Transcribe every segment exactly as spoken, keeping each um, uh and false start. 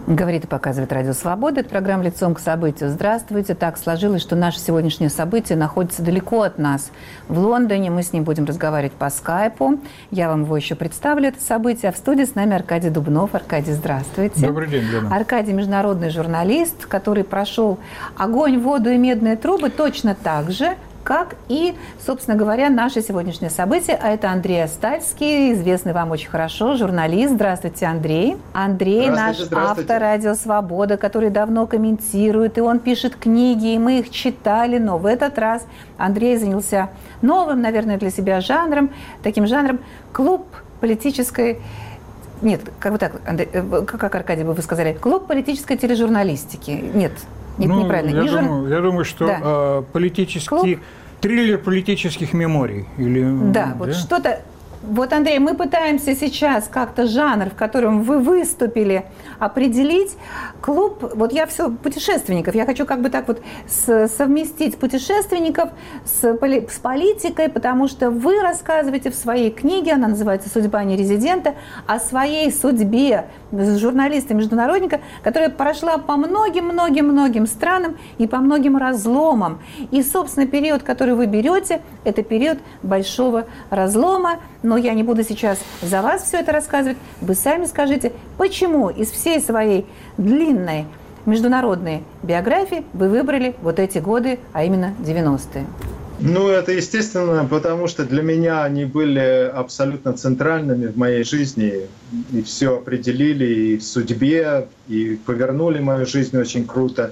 Говорит и показывает Радио Свобода. Это программа «Лицом к событию». Здравствуйте. Так сложилось, что наше сегодняшнее событие находится далеко от нас. В Лондоне. Мы с ним будем разговаривать по скайпу. Я вам его еще представлю, это событие. А в студии с нами Аркадий Дубнов. Аркадий, здравствуйте. Добрый день, Лена. Аркадий – международный журналист, который прошел огонь, воду и медные трубы точно так же, как и, собственно говоря, наше сегодняшнее событие. А это Андрей Остальский, известный вам очень хорошо, журналист. Здравствуйте, Андрей. Андрей – наш автор «Радио Свобода», который давно комментирует, и он пишет книги, и мы их читали. Но в этот раз Андрей занялся новым, наверное, для себя жанром, таким жанром «Клуб политической...» Нет, как бы так, Андрей, как Аркадий бы вы сказали, «Клуб политической тележурналистики». Нет. Нет, ну, неправильно. Я, Не думаю, жур... я думаю, что да. э, политический Клуб... триллер политических меморий. Или, да, да, вот что-то. Вот, Андрей, мы пытаемся сейчас как-то жанр, в котором вы выступили, определить. Клуб, вот я все путешественников, я хочу как бы так вот с, совместить путешественников с, поли, с политикой, потому что вы рассказываете в своей книге, она называется «Судьба нерезидента», о своей судьбе журналиста-международника, которая прошла по многим-многим-многим странам и по многим разломам. И, собственно, период, который вы берете, это период большого разлома. Но я не буду сейчас за вас все это рассказывать. Вы сами скажите, почему из всей своей длинной международной биографии вы выбрали вот эти годы, а именно девяностые? Ну, это естественно, потому что для меня они были абсолютно центральными в моей жизни. И все определили и в судьбе, и повернули мою жизнь очень круто.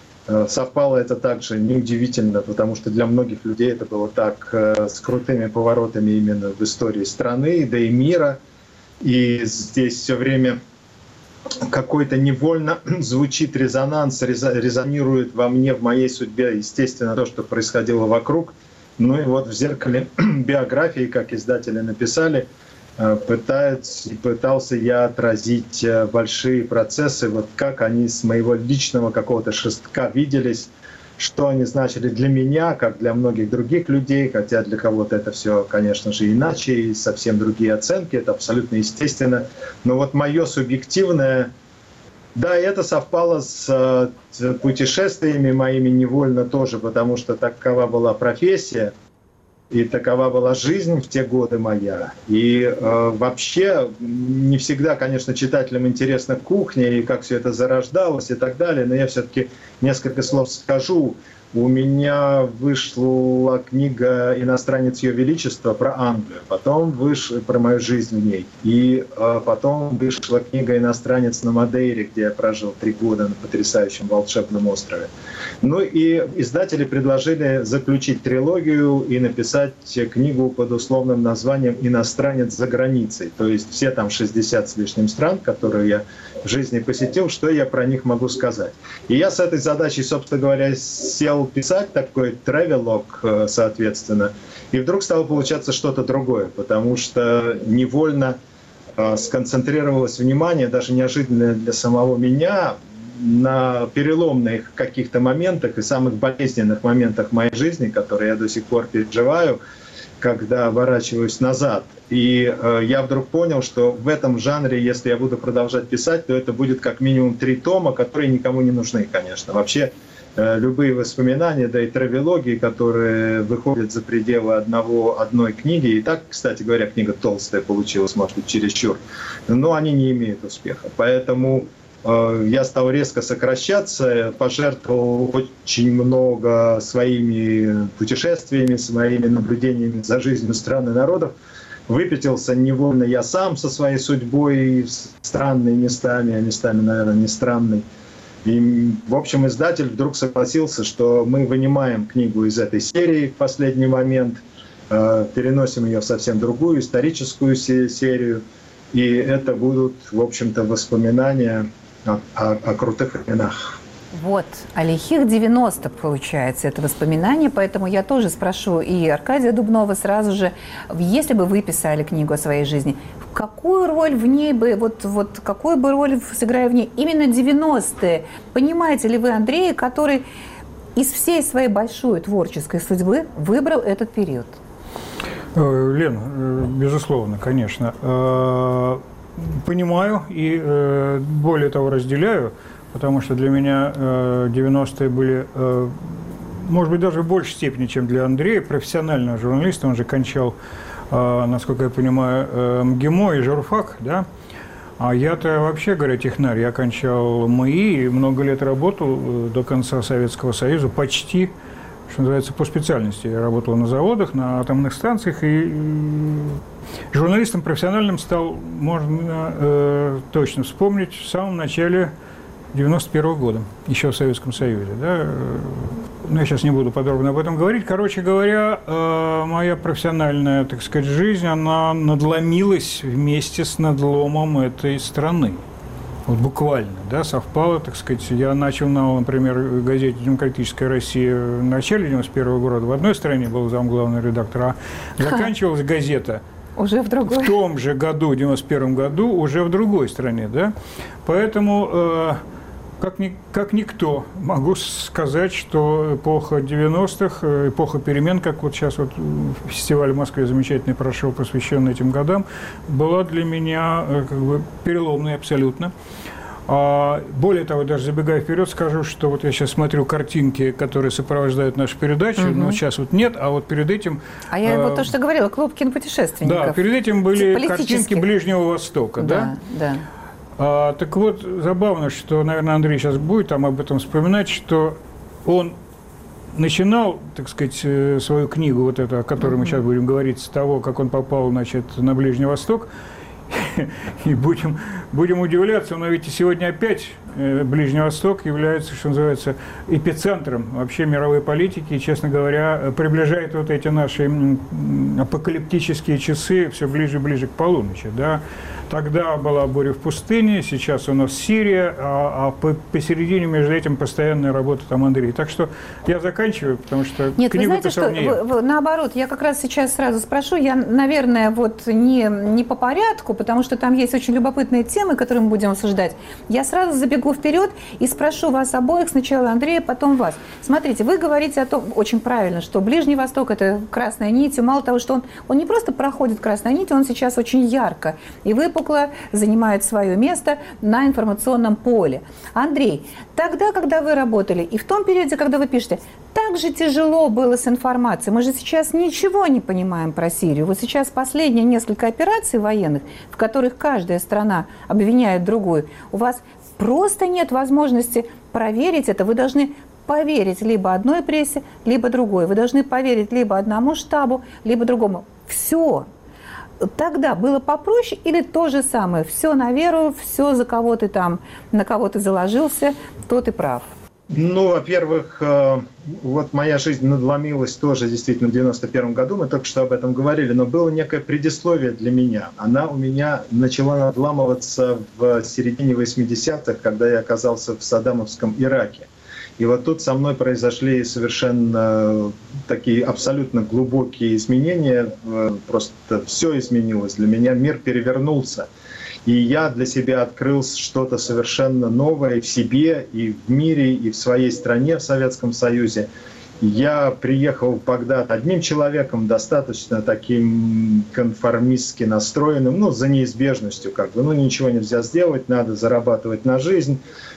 Совпало это также неудивительно, потому что для многих людей это было так, с крутыми поворотами именно в истории страны, да и мира. И здесь все время какой-то невольно звучит резонанс, резонирует во мне, в моей судьбе, естественно, то, что происходило вокруг. Ну и вот в зеркале биографии, как издатели написали, Пытается, пытался я отразить большие процессы, вот как они с моего личного какого-то шестка виделись, что они значили для меня, как для многих других людей, хотя для кого-то это все, конечно же, иначе, и совсем другие оценки, это абсолютно естественно. Но вот мое субъективное, да, это совпало с путешествиями моими невольно тоже, потому что такова была профессия. И такова была жизнь в те годы моя. И э, вообще не всегда, конечно, читателям интересна кухня и как все это зарождалось и так далее. Но я все-таки несколько слов скажу. У меня вышла книга «Иностранец Ее Величества» про Англию, потом вышла про мою жизнь в ней. И э, потом вышла книга «Иностранец на Мадейре», где я прожил три года на потрясающем волшебном острове. Ну и издатели предложили заключить трилогию и написать книгу под условным названием «Иностранец за границей». То есть все там шестьдесят с лишним стран, которые я в жизни посетил, что я про них могу сказать. И я с этой задачей, собственно говоря, сел писать такой тревелог, соответственно, и вдруг стало получаться что-то другое, потому что невольно сконцентрировалось внимание, даже неожиданно для самого меня, на переломных каких-то моментах и самых болезненных моментах моей жизни, которые я до сих пор переживаю, когда оборачиваюсь назад. И э, я вдруг понял, что в этом жанре, если я буду продолжать писать, то это будет как минимум три тома, которые никому не нужны, конечно. Вообще э, любые воспоминания, да и травелогии, которые выходят за пределы одного, одной книги, и так, кстати говоря, книга толстая получилась, может быть, чересчур, но они не имеют успеха. Поэтому э, я стал резко сокращаться, пожертвовал очень много своими путешествиями, своими наблюдениями за жизнью стран и народов. Выпятился невольно я сам со своей судьбой, странными местами, а местами, наверное, не странной. И, в общем, издатель вдруг согласился, что мы вынимаем книгу из этой серии в последний момент, э, переносим ее в совсем другую историческую серию, и это будут, в общем-то, воспоминания о, о, о крутых временах. Вот, о лихих девяностых, получается, это воспоминание, поэтому я тоже спрошу и Аркадия Дубнова сразу же, если бы вы писали книгу о своей жизни, какую роль в ней бы, вот, вот какую бы роль сыграли в ней именно девяностые? Понимаете ли вы, Андрей, который из всей своей большой творческой судьбы выбрал этот период? Лена, безусловно, конечно. понимаю и, э, более того, разделяю, потому что для меня э, девяностые были, э, может быть, даже в большей степени, чем для Андрея, профессионального журналиста. Он же кончал, э, насколько я понимаю, э, МГИМО и журфак, да? А я-то вообще, говоря, технарь. Я кончал МАИ и много лет работал э, до конца Советского Союза почти, что называется, по специальности. Я работал на заводах, на атомных станциях, и журналистом профессиональным стал, можно э, точно вспомнить, в самом начале девяносто первого года, еще в Советском Союзе. Да? Но я сейчас не буду подробно об этом говорить. Короче говоря, э, моя профессиональная, так сказать, жизнь, она надломилась вместе с надломом этой страны. Вот буквально, да, совпало, так сказать. Я начал на, например, газете «Демократическая Россия» в начале девяносто первого года. В одной стране был замглавный редактор, а заканчивалась газета уже в другой. В том же году, в девяносто первом году, уже в другой стране, да. Поэтому, э, как, ни, как никто, могу сказать, что эпоха девяностых, эпоха перемен, как вот сейчас вот фестиваль в Москве замечательный прошел, посвященный этим годам, была для меня как бы переломной абсолютно. А более того, даже забегая вперед, скажу, что вот я сейчас смотрю картинки, которые сопровождают нашу передачу, угу. но сейчас вот нет, а вот перед этим... А я э, вот то, что говорила, клуб кинопутешественников. Да, перед этим были картинки Ближнего Востока, да? Да, да. А, так вот, забавно, что, наверное, Андрей сейчас будет там об этом вспоминать, что он начинал, так сказать, свою книгу, вот эту, о которой uh-huh. мы сейчас будем говорить, с того, как он попал, значит, на Ближний Восток. И будем, будем удивляться, но ведь и сегодня опять Ближний Восток является, что называется, эпицентром вообще мировой политики. И, честно говоря, приближает вот эти наши апокалиптические часы все ближе и ближе к полуночи. Да? Тогда была буря в пустыне, сейчас у нас Сирия, а, а по, посередине между этим постоянная работа там Андрей. Так что я заканчиваю, потому что Нет, книгу вы знаете, что вы, вы, наоборот, я как раз сейчас сразу спрошу, я, наверное, вот не, не по порядку, потому что там есть очень любопытные темы, которые мы будем обсуждать. Я сразу забегу вперед и спрошу вас обоих, сначала Андрея, потом вас. Смотрите, вы говорите о том, очень правильно, что Ближний Восток – это красная нить, и мало того, что он, он не просто проходит красной нить, он сейчас очень ярко и выпукло занимает свое место на информационном поле. Андрей, тогда, когда вы работали, и в том периоде, когда вы пишете, так же тяжело было с информацией. Мы же сейчас ничего не понимаем про Сирию. Вот сейчас последние несколько операций военных, в которых каждая страна обвиняет другую, у вас просто нет возможности проверить это. Вы должны поверить либо одной прессе, либо другой. Вы должны поверить либо одному штабу, либо другому. Все. Тогда было попроще или то же самое? Все на веру, все за кого ты там, на кого ты заложился, тот и прав. Ну, во-первых, вот моя жизнь надломилась тоже действительно в девяносто первом году, мы только что об этом говорили, но было некое предисловие для меня. Она у меня начала надламываться в середине восьмидесятых, когда я оказался в Саддамовском Ираке. И вот тут со мной произошли совершенно такие абсолютно глубокие изменения, просто все изменилось для меня, мир перевернулся. И я для себя открыл что-то совершенно новое в себе, и в мире, и в своей стране, в Советском Союзе. Я приехал в Багдад одним человеком, достаточно таким конформистски настроенным, ну, за неизбежностью, как бы, ну, ничего нельзя сделать, надо зарабатывать на жизнь.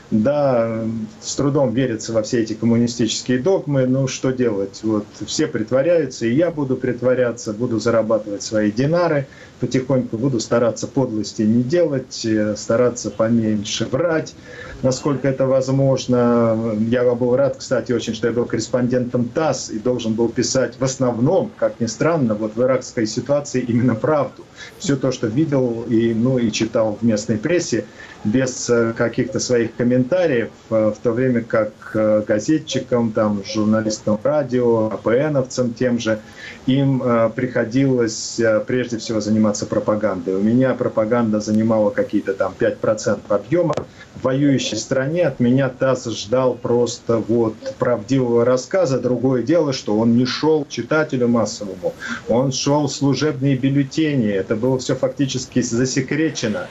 Да, с трудом верится во все эти коммунистические догмы, ну, что делать? Вот все притворяются, и я буду притворяться, буду зарабатывать свои динары, потихоньку буду стараться подлости не делать, стараться поменьше врать, насколько это возможно. Я был рад, кстати, очень, что я был корреспондентом ТАСС и должен был писать в основном, как ни странно, вот в иракской ситуации именно правду. Все то, что видел и, ну, и читал в местной прессе, без каких-то своих комментариев, в то время как газетчикам, там, журналистам радио, АПНовцам тем же, им приходилось прежде всего заниматься пропагандой. У меня пропаганда занимала какие-то там пять процентов объема. В воюющей стране от меня ТАСС ждал просто вот правдивого рассказа. Другое дело, что он не шел к читателю массовому, он шел в служебные бюллетени. Это было все фактически засекречено.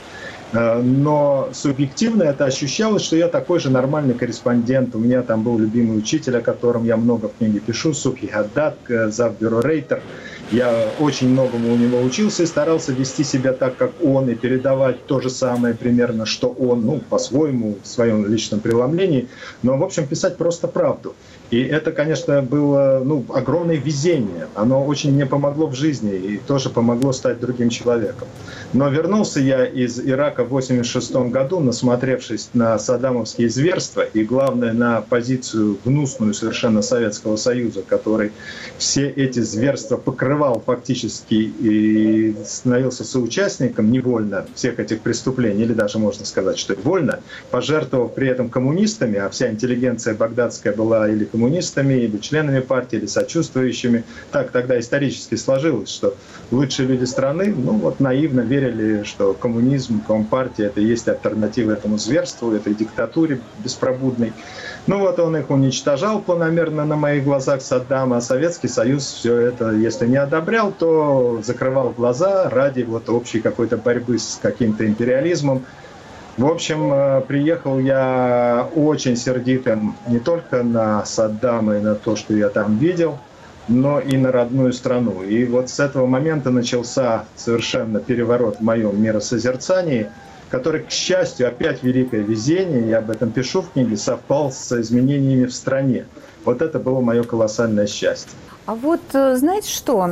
Но субъективно это ощущалось, что я такой же нормальный корреспондент. У меня там был любимый учитель, о котором я много в книге пишу, Субхи Хаддад, завбюро Рейтер. Я очень многому у него учился и старался вести себя так, как он, и передавать то же самое примерно, что он, ну, по-своему, в своем личном преломлении, но, в общем, писать просто правду. И это, конечно, было, ну, огромное везение. Оно очень мне помогло в жизни и тоже помогло стать другим человеком. Но вернулся я из Ирака в восемьдесят шестом году, насмотревшись на саддамовские зверства и, главное, на позицию гнусную совершенно Советского Союза, который все эти зверства покрывал фактически и становился соучастником невольно всех этих преступлений, или даже можно сказать, что и вольно, пожертвовав при этом коммунистами, а вся интеллигенция багдадская была или коммунистами, или членами партии, или сочувствующими. Так тогда исторически сложилось, что лучшие люди страны, ну вот наивно верили, что коммунизм, компартия — это и есть альтернатива этому зверству, этой диктатуре беспробудной. Ну вот он их уничтожал планомерно на моих глазах, Саддам, а Советский Союз все это, если не одобрял, то закрывал глаза ради вот общей какой-то борьбы с каким-то империализмом. В общем, приехал я очень сердитым не только на Саддама и на то, что я там видел, но и на родную страну. И вот с этого момента начался совершенно переворот в моем миросозерцании, который, к счастью, опять великое везение, я об этом пишу в книге, совпал с изменениями в стране. Вот это было мое колоссальное счастье. А вот знаете что,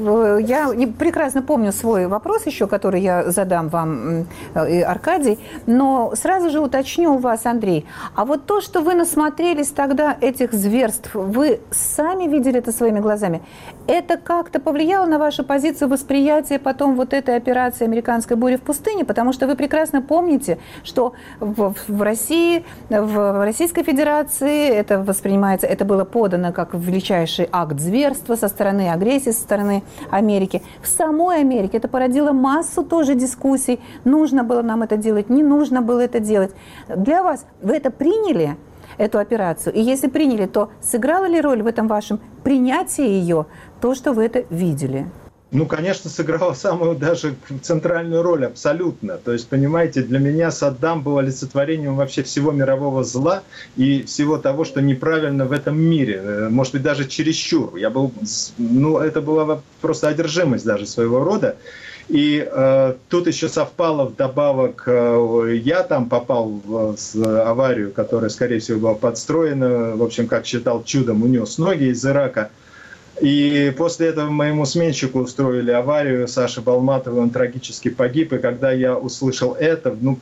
я прекрасно помню свой вопрос еще, который я задам вам, Аркадий, но сразу же уточню у вас, Андрей. А вот то, что вы насмотрелись тогда этих зверств, вы сами видели это своими глазами, это как-то повлияло на вашу позицию восприятия потом вот этой операции «Американская буря в пустыне», потому что вы прекрасно помните, что в, в России, в Российской Федерации это воспринимается, это было подано как величайший акт зверства, со стороны агрессии, со стороны Америки. В самой Америке это породило массу тоже дискуссий. Нужно было нам это делать, не нужно было это делать. Для вас вы это приняли, эту операцию? И если приняли, то сыграла ли роль в этом вашем принятии ее то, что вы это видели? Ну, конечно, сыграла самую даже центральную роль, абсолютно. То есть, понимаете, для меня Саддам был олицетворением вообще всего мирового зла и всего того, что неправильно в этом мире. Может быть, даже чересчур. Я был, ну, это была просто одержимость даже своего рода. И э, тут еще совпало вдобавок, э, я там попал в, в аварию, которая, скорее всего, была подстроена, в общем, как считал, чудом унес ноги из Ирака. И после этого моему сменщику устроили аварию, Саше Балматову, он трагически погиб. И когда я услышал это, ну,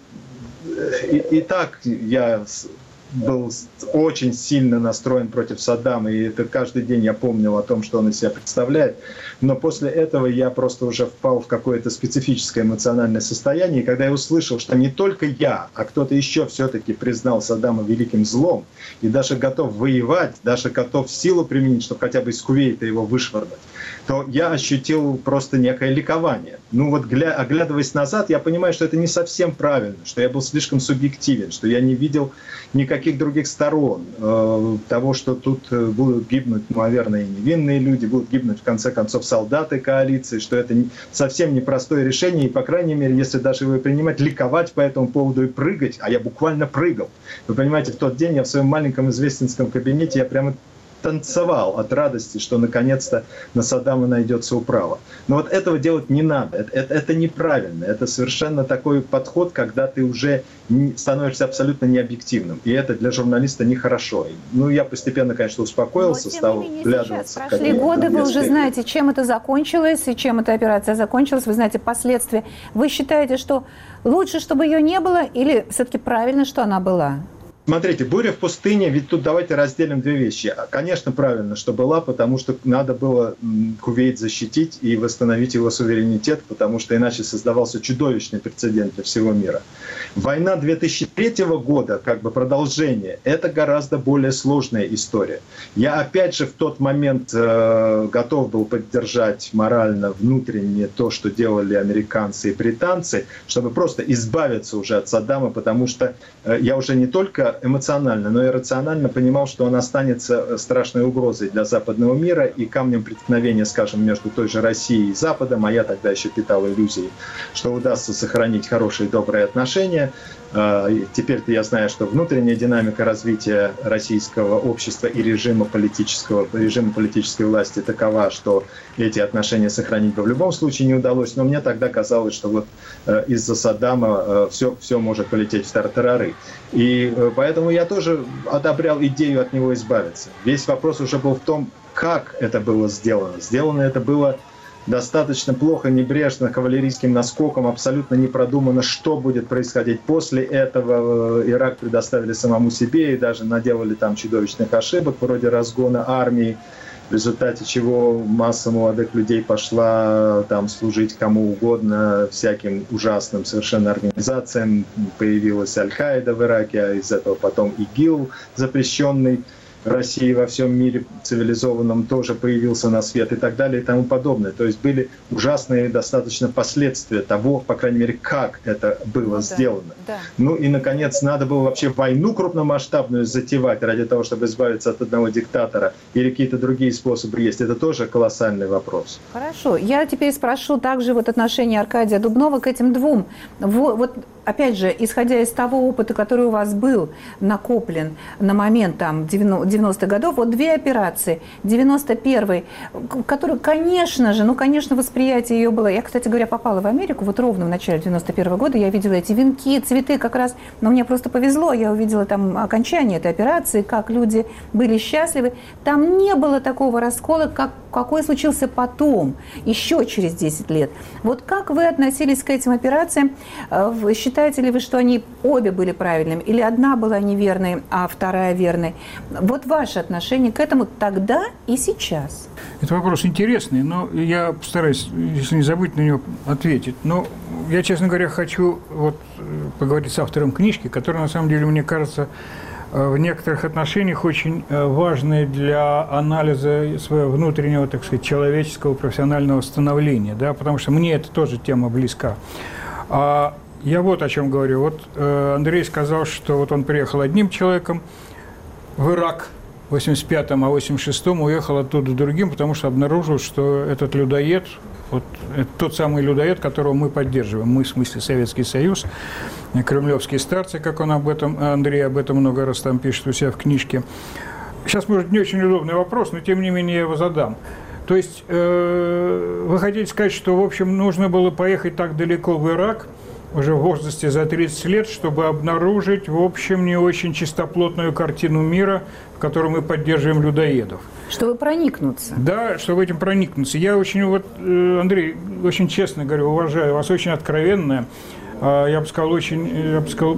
и, и так я был очень сильно настроен против Саддама, и это каждый день я помнил о том, что он из себя представляет. Но после этого я просто уже впал в какое-то специфическое эмоциональное состояние, и когда я услышал, что не только я, а кто-то еще все-таки признал Саддама великим злом, и даже готов воевать, даже готов силу применить, чтобы хотя бы из Кувейта его вышвырнуть, то я ощутил просто некое ликование. Ну вот, гля... оглядываясь назад, я понимаю, что это не совсем правильно, что я был слишком субъективен, что я не видел никаких других сторон э, того, что тут будут гибнуть, наверное, и невинные люди, будут гибнуть, в конце концов, солдаты коалиции, что это не... совсем непростое решение, и, по крайней мере, если даже его принимать, ликовать по этому поводу и прыгать, а я буквально прыгал. Вы понимаете, в тот день я в своем маленьком известинском кабинете, я прямо танцевал от радости, что наконец-то на Саддама найдется управа. Но вот этого делать не надо. Это, это, это неправильно. Это совершенно такой подход, когда ты уже не, становишься абсолютно необъективным. И это для журналиста нехорошо. Ну, я постепенно, конечно, успокоился, Но, стал менее, вглядываться. Прошли годы, вы уже знаете, чем это закончилось, и чем эта операция закончилась. Вы знаете последствия. Вы считаете, что лучше, чтобы ее не было, или все-таки правильно, что она была? Смотрите, буря в пустыне, ведь тут давайте разделим две вещи. Конечно, правильно, что была, потому что надо было Кувейт защитить и восстановить его суверенитет, потому что иначе создавался чудовищный прецедент для всего мира. Война две тысячи третьего года, как бы продолжение, это гораздо более сложная история. Я опять же в тот момент э, готов был поддержать морально, внутренне то, что делали американцы и британцы, чтобы просто избавиться уже от Саддама, потому что э, я уже не только только эмоционально, но и рационально понимал, что он останется страшной угрозой для западного мира и камнем преткновения, скажем, между той же Россией и Западом, а я тогда еще питал иллюзии, что удастся сохранить хорошие, добрые отношения. Теперь-то я знаю, что внутренняя динамика развития российского общества и режима политического, режима политической власти такова, что эти отношения сохранить бы в любом случае не удалось. Но мне тогда казалось, что вот из-за Саддама все, все может полететь в тартарары. И поэтому я тоже одобрял идею от него избавиться. Весь вопрос уже был в том, как это было сделано. Сделано это было достаточно плохо, небрежно, кавалерийским наскоком, абсолютно не продумано, что будет происходить после этого. Ирак предоставили самому себе и даже наделали там чудовищных ошибок, вроде разгона армии, в результате чего масса молодых людей пошла там служить кому угодно, всяким ужасным совершенно организациям. Появилась Аль-Каида в Ираке, а из этого потом ИГИЛ, запрещенный в России, во всем мире цивилизованном, тоже появился на свет и так далее и тому подобное. То есть были ужасные достаточно последствия того, по крайней мере, как это было ну, сделано. Да, да. Ну и, наконец, надо было вообще войну крупномасштабную затевать ради того, чтобы избавиться от одного диктатора, или какие-то другие способы есть. Это тоже колоссальный вопрос. Хорошо. Я теперь спрошу также вот отношение Аркадия Дубнова к этим двум. Вот, опять же, исходя из того опыта, который у вас был накоплен на момент там девяностых годов, вот две операции. девяносто первый, который, конечно же, ну, конечно, восприятие ее было... Я, кстати говоря, попала в Америку вот ровно в начале девяносто первого года. Я видела эти венки, цветы как раз. Но мне просто повезло. Я увидела там окончание этой операции, как люди были счастливы. Там не было такого раскола, как, какой случился потом, еще через десять лет. Вот как вы относились к этим операциям? Считаете ли вы, что они обе были правильными? Или одна была неверной, а вторая верной? Вот ваше отношение к этому тогда и сейчас. Это вопрос интересный, но я постараюсь, если не забыть, на него ответить. Но я, честно говоря, хочу вот поговорить с автором книжки, которая, на самом деле, мне кажется, в некоторых отношениях очень важной для анализа своего внутреннего, так сказать, человеческого профессионального становления, да, потому что мне это тоже тема близка. А я вот о чем говорю. Вот Андрей сказал, что вот он приехал одним человеком в Ирак в восемьдесят пятом, а в восемьдесят шестом уехал оттуда другим, потому что обнаружил, что этот людоед, вот это тот самый людоед, которого мы поддерживаем. Мы, в смысле, Советский Союз, кремлевские старцы, как он об этом, Андрей об этом много раз там пишет у себя в книжке. Сейчас, может, не очень удобный вопрос, но тем не менее я его задам. То есть э, вы хотите сказать, что, в общем, нужно было поехать так далеко в Ирак, уже в возрасте за тридцать лет, чтобы обнаружить, в общем, не очень чистоплотную картину мира, в которой мы поддерживаем людоедов. Чтобы проникнуться. Да, чтобы этим проникнуться. Я очень, вот, Андрей, очень честно говорю, уважаю вас, очень откровенная, я бы сказал, очень, я бы сказал,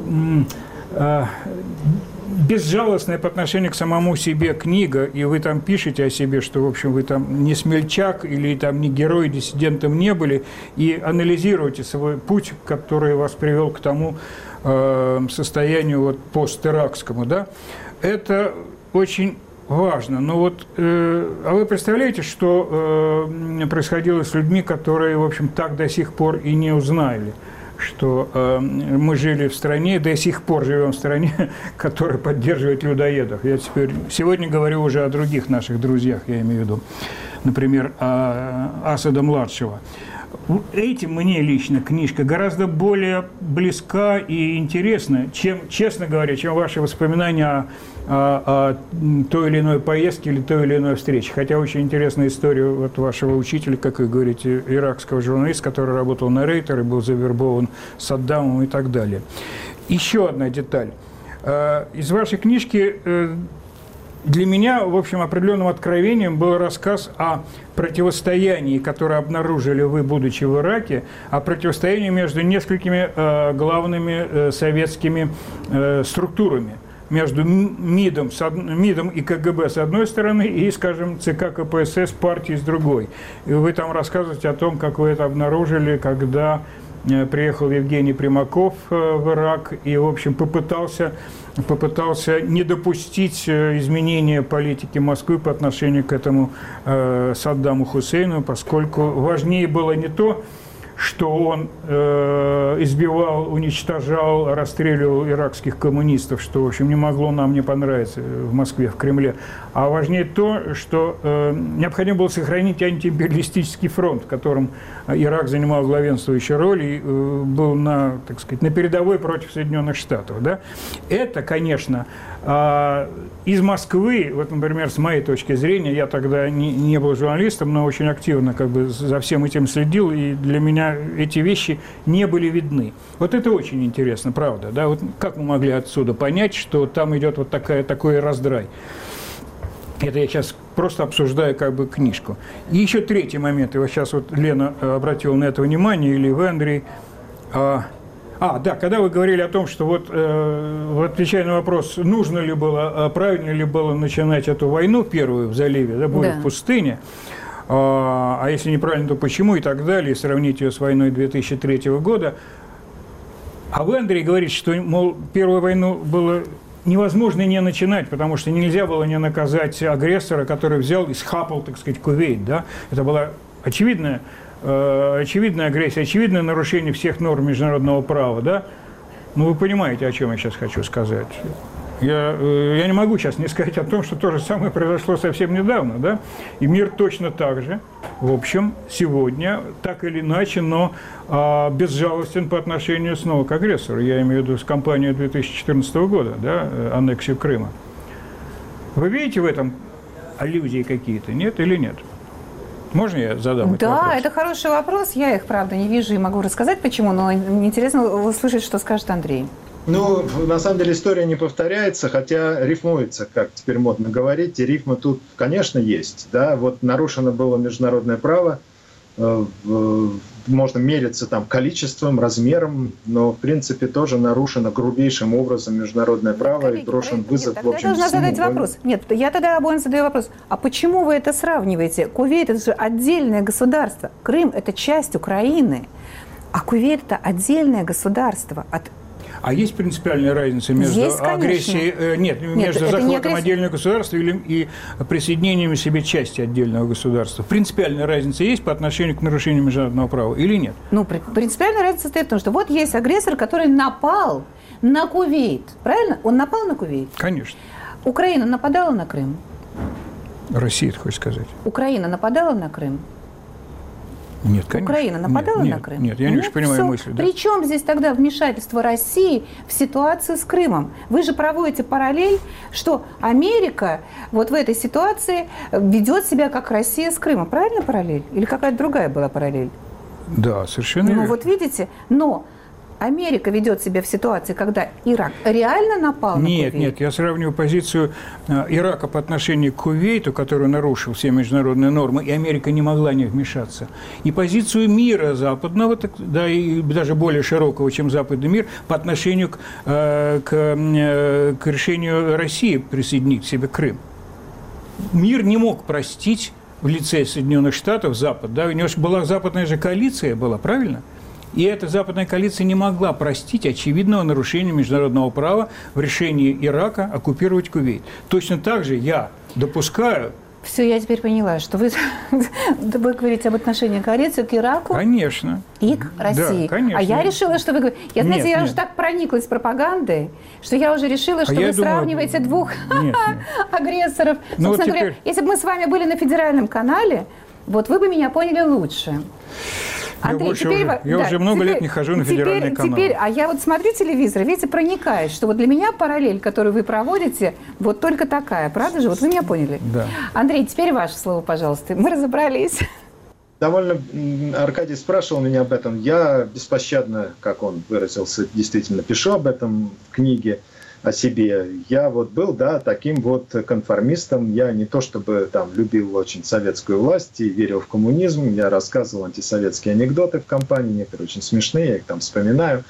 безжалостная по отношению к самому себе книга, и вы там пишете о себе, что, в общем, вы там не смельчак или там не герой, диссидентом не были, и анализируете свой путь, который вас привел к тому э, состоянию вот, постиракскому, да, это очень важно. Но вот, э, а вы представляете, что э, происходило с людьми, которые, в общем, так до сих пор и не узнали, что э, мы жили в стране, до сих пор живем в стране, которая поддерживает людоедов. Я теперь сегодня говорю уже о других наших друзьях, я имею в виду, например, о Асада-младшего. Этим мне лично книжка гораздо более близка и интересна, чем, честно говоря, чем ваши воспоминания о, о, о той или иной поездке или той или иной встрече. Хотя очень интересная история вот вашего учителя, как вы говорите, иракского журналиста, который работал на Рейтер и был завербован Саддамом и так далее. Еще одна деталь. Из вашей книжки для меня, в общем, определенным откровением был рассказ о противостоянии, которое обнаружили вы, будучи в Ираке, о противостоянии между несколькими э, главными э, советскими э, структурами. Между МИДом, с од... МИДом и КГБ с одной стороны и, скажем, ЦК КПСС партией с другой. И вы там рассказываете о том, как вы это обнаружили, когда э, приехал Евгений Примаков э, в Ирак и, в общем, попытался... попытался не допустить изменения политики Москвы по отношению к этому э, Саддаму Хусейну, поскольку важнее было не то, что он э, избивал, уничтожал, расстреливал иракских коммунистов, что, в общем, не могло нам не понравиться в Москве, в Кремле. А важнее то, что э, необходимо было сохранить антиимпериалистический фронт, в котором Ирак занимал главенствующую роль и э, был на, так сказать, на передовой против Соединенных Штатов. Да? Это, конечно, э, из Москвы, вот, например, с моей точки зрения, я тогда не, не был журналистом, но очень активно как бы за всем этим следил, и для меня эти вещи не были видны. Вот это очень интересно, правда. Да? Вот как мы могли отсюда понять, что там идет вот такая, такой раздрай? Это я сейчас просто обсуждаю как бы книжку. И еще третий момент, и вот сейчас вот Лена обратила на это внимание, или вы, Андрей. А, а да, когда вы говорили о том, что вот, э, отвечая на вопрос, нужно ли было, правильно ли было начинать эту войну первую в заливе, да, бой да. в пустыне, а, а если неправильно, то почему и так далее, и сравнить ее с войной две тысячи третьего года. А вы, Андрей, говорите, что, мол, первую войну было невозможно не начинать, потому что нельзя было не наказать агрессора, который взял и схапал, так сказать, Кувейт. Да? Это была очевидная, э, очевидная агрессия, очевидное нарушение всех норм международного права. Да? Ну, вы понимаете, о чем я сейчас хочу сказать. Я, э, я не могу сейчас не сказать о том, что то же самое произошло совсем недавно. Да? И мир точно так же, в общем, сегодня, так или иначе, но э, безжалостен по отношению снова к агрессору. Я имею в виду с кампанией две тысячи четырнадцатого года, да, аннексию Крыма. Вы видите в этом аллюзии какие-то, нет или нет? Можно я задам этот да, вопрос? Да, это хороший вопрос. Я их, правда, не вижу и могу рассказать, почему, но мне интересно услышать, что скажет Андрей. Ну, на самом деле история не повторяется, хотя рифмуется, как теперь модно говорить, и рифмы тут, конечно, есть. Да? Вот нарушено было международное право, можно мериться там количеством, размером, но, в принципе, тоже нарушено грубейшим образом международное право. Коллеги, и брошен вызов, нет, в общем, я должна задать вопрос. Нет, я тогда обоим задаю вопрос. А почему вы это сравниваете? Кувейт – это же отдельное государство. Крым – это часть Украины. А Кувейт – это отдельное государство от А есть принципиальная разница между есть, агрессией, э, нет, нет, между захватом отдельного государства или, и присоединением себе части отдельного государства? Принципиальная разница есть по отношению к нарушению международного права или нет? Ну, принципиальная разница состоит в том, что вот есть агрессор, который напал на Кувейт. Правильно? Он напал на Кувейт? Конечно. Украина нападала на Крым? Россия, ты хочешь сказать? Украина нападала на Крым? Нет, конечно. Украина нападала нет, на Крым? Нет, я не нет, очень понимаю все. мысль. Да? При чем здесь тогда вмешательство России в ситуацию с Крымом? Вы же проводите параллель, что Америка вот в этой ситуации ведет себя как Россия с Крымом. Правильно параллель? Или какая-то другая была параллель? Да, совершенно верно. Ну вот видите, но Америка ведет себя в ситуации, когда Ирак реально напал на Нет, Кувейт? нет, я сравниваю позицию Ирака по отношению к Кувейту, который нарушил все международные нормы, и Америка не могла не вмешаться. И позицию мира западного, да, и даже более широкого, чем западный мир, по отношению к, к, к решению России присоединить к себе Крым. Мир не мог простить в лице Соединенных Штатов Запад. Да, у него была западная же коалиция, была, правильно? И эта западная коалиция не могла простить очевидного нарушения международного права в решении Ирака оккупировать Кувейт. Точно так же я допускаю... Все, я теперь поняла, что вы, вы говорите об отношении коалиции к Ираку. Конечно. И к России. Да, конечно. А я решила, что вы говорите... Я, знаете, нет, я нет. уже так прониклась пропагандой, что я уже решила, что а вы думаю, сравниваете двух нет, нет. агрессоров. Ну, вот теперь... говоря, если бы мы с вами были на федеральном канале, вот вы бы меня поняли лучше. Андрей, я теперь, уже, я да, уже много теперь, лет не хожу на федеральный теперь, канал. Теперь, а я вот смотрю телевизор, видите, проникает, что вот для меня параллель, которую вы проводите, вот только такая, правда же? Вот вы меня поняли? Да. Андрей, теперь ваше слово, пожалуйста. Мы разобрались. Довольно Аркадий спрашивал меня об этом. Я беспощадно, как он выразился, действительно пишу об этом в книге о себе. Я вот был, да, таким вот конформистом. Я не то чтобы там любил очень советскую власть и верил в коммунизм. Я рассказывал антисоветские анекдоты в компании, некоторые очень смешные, я их там вспоминаю.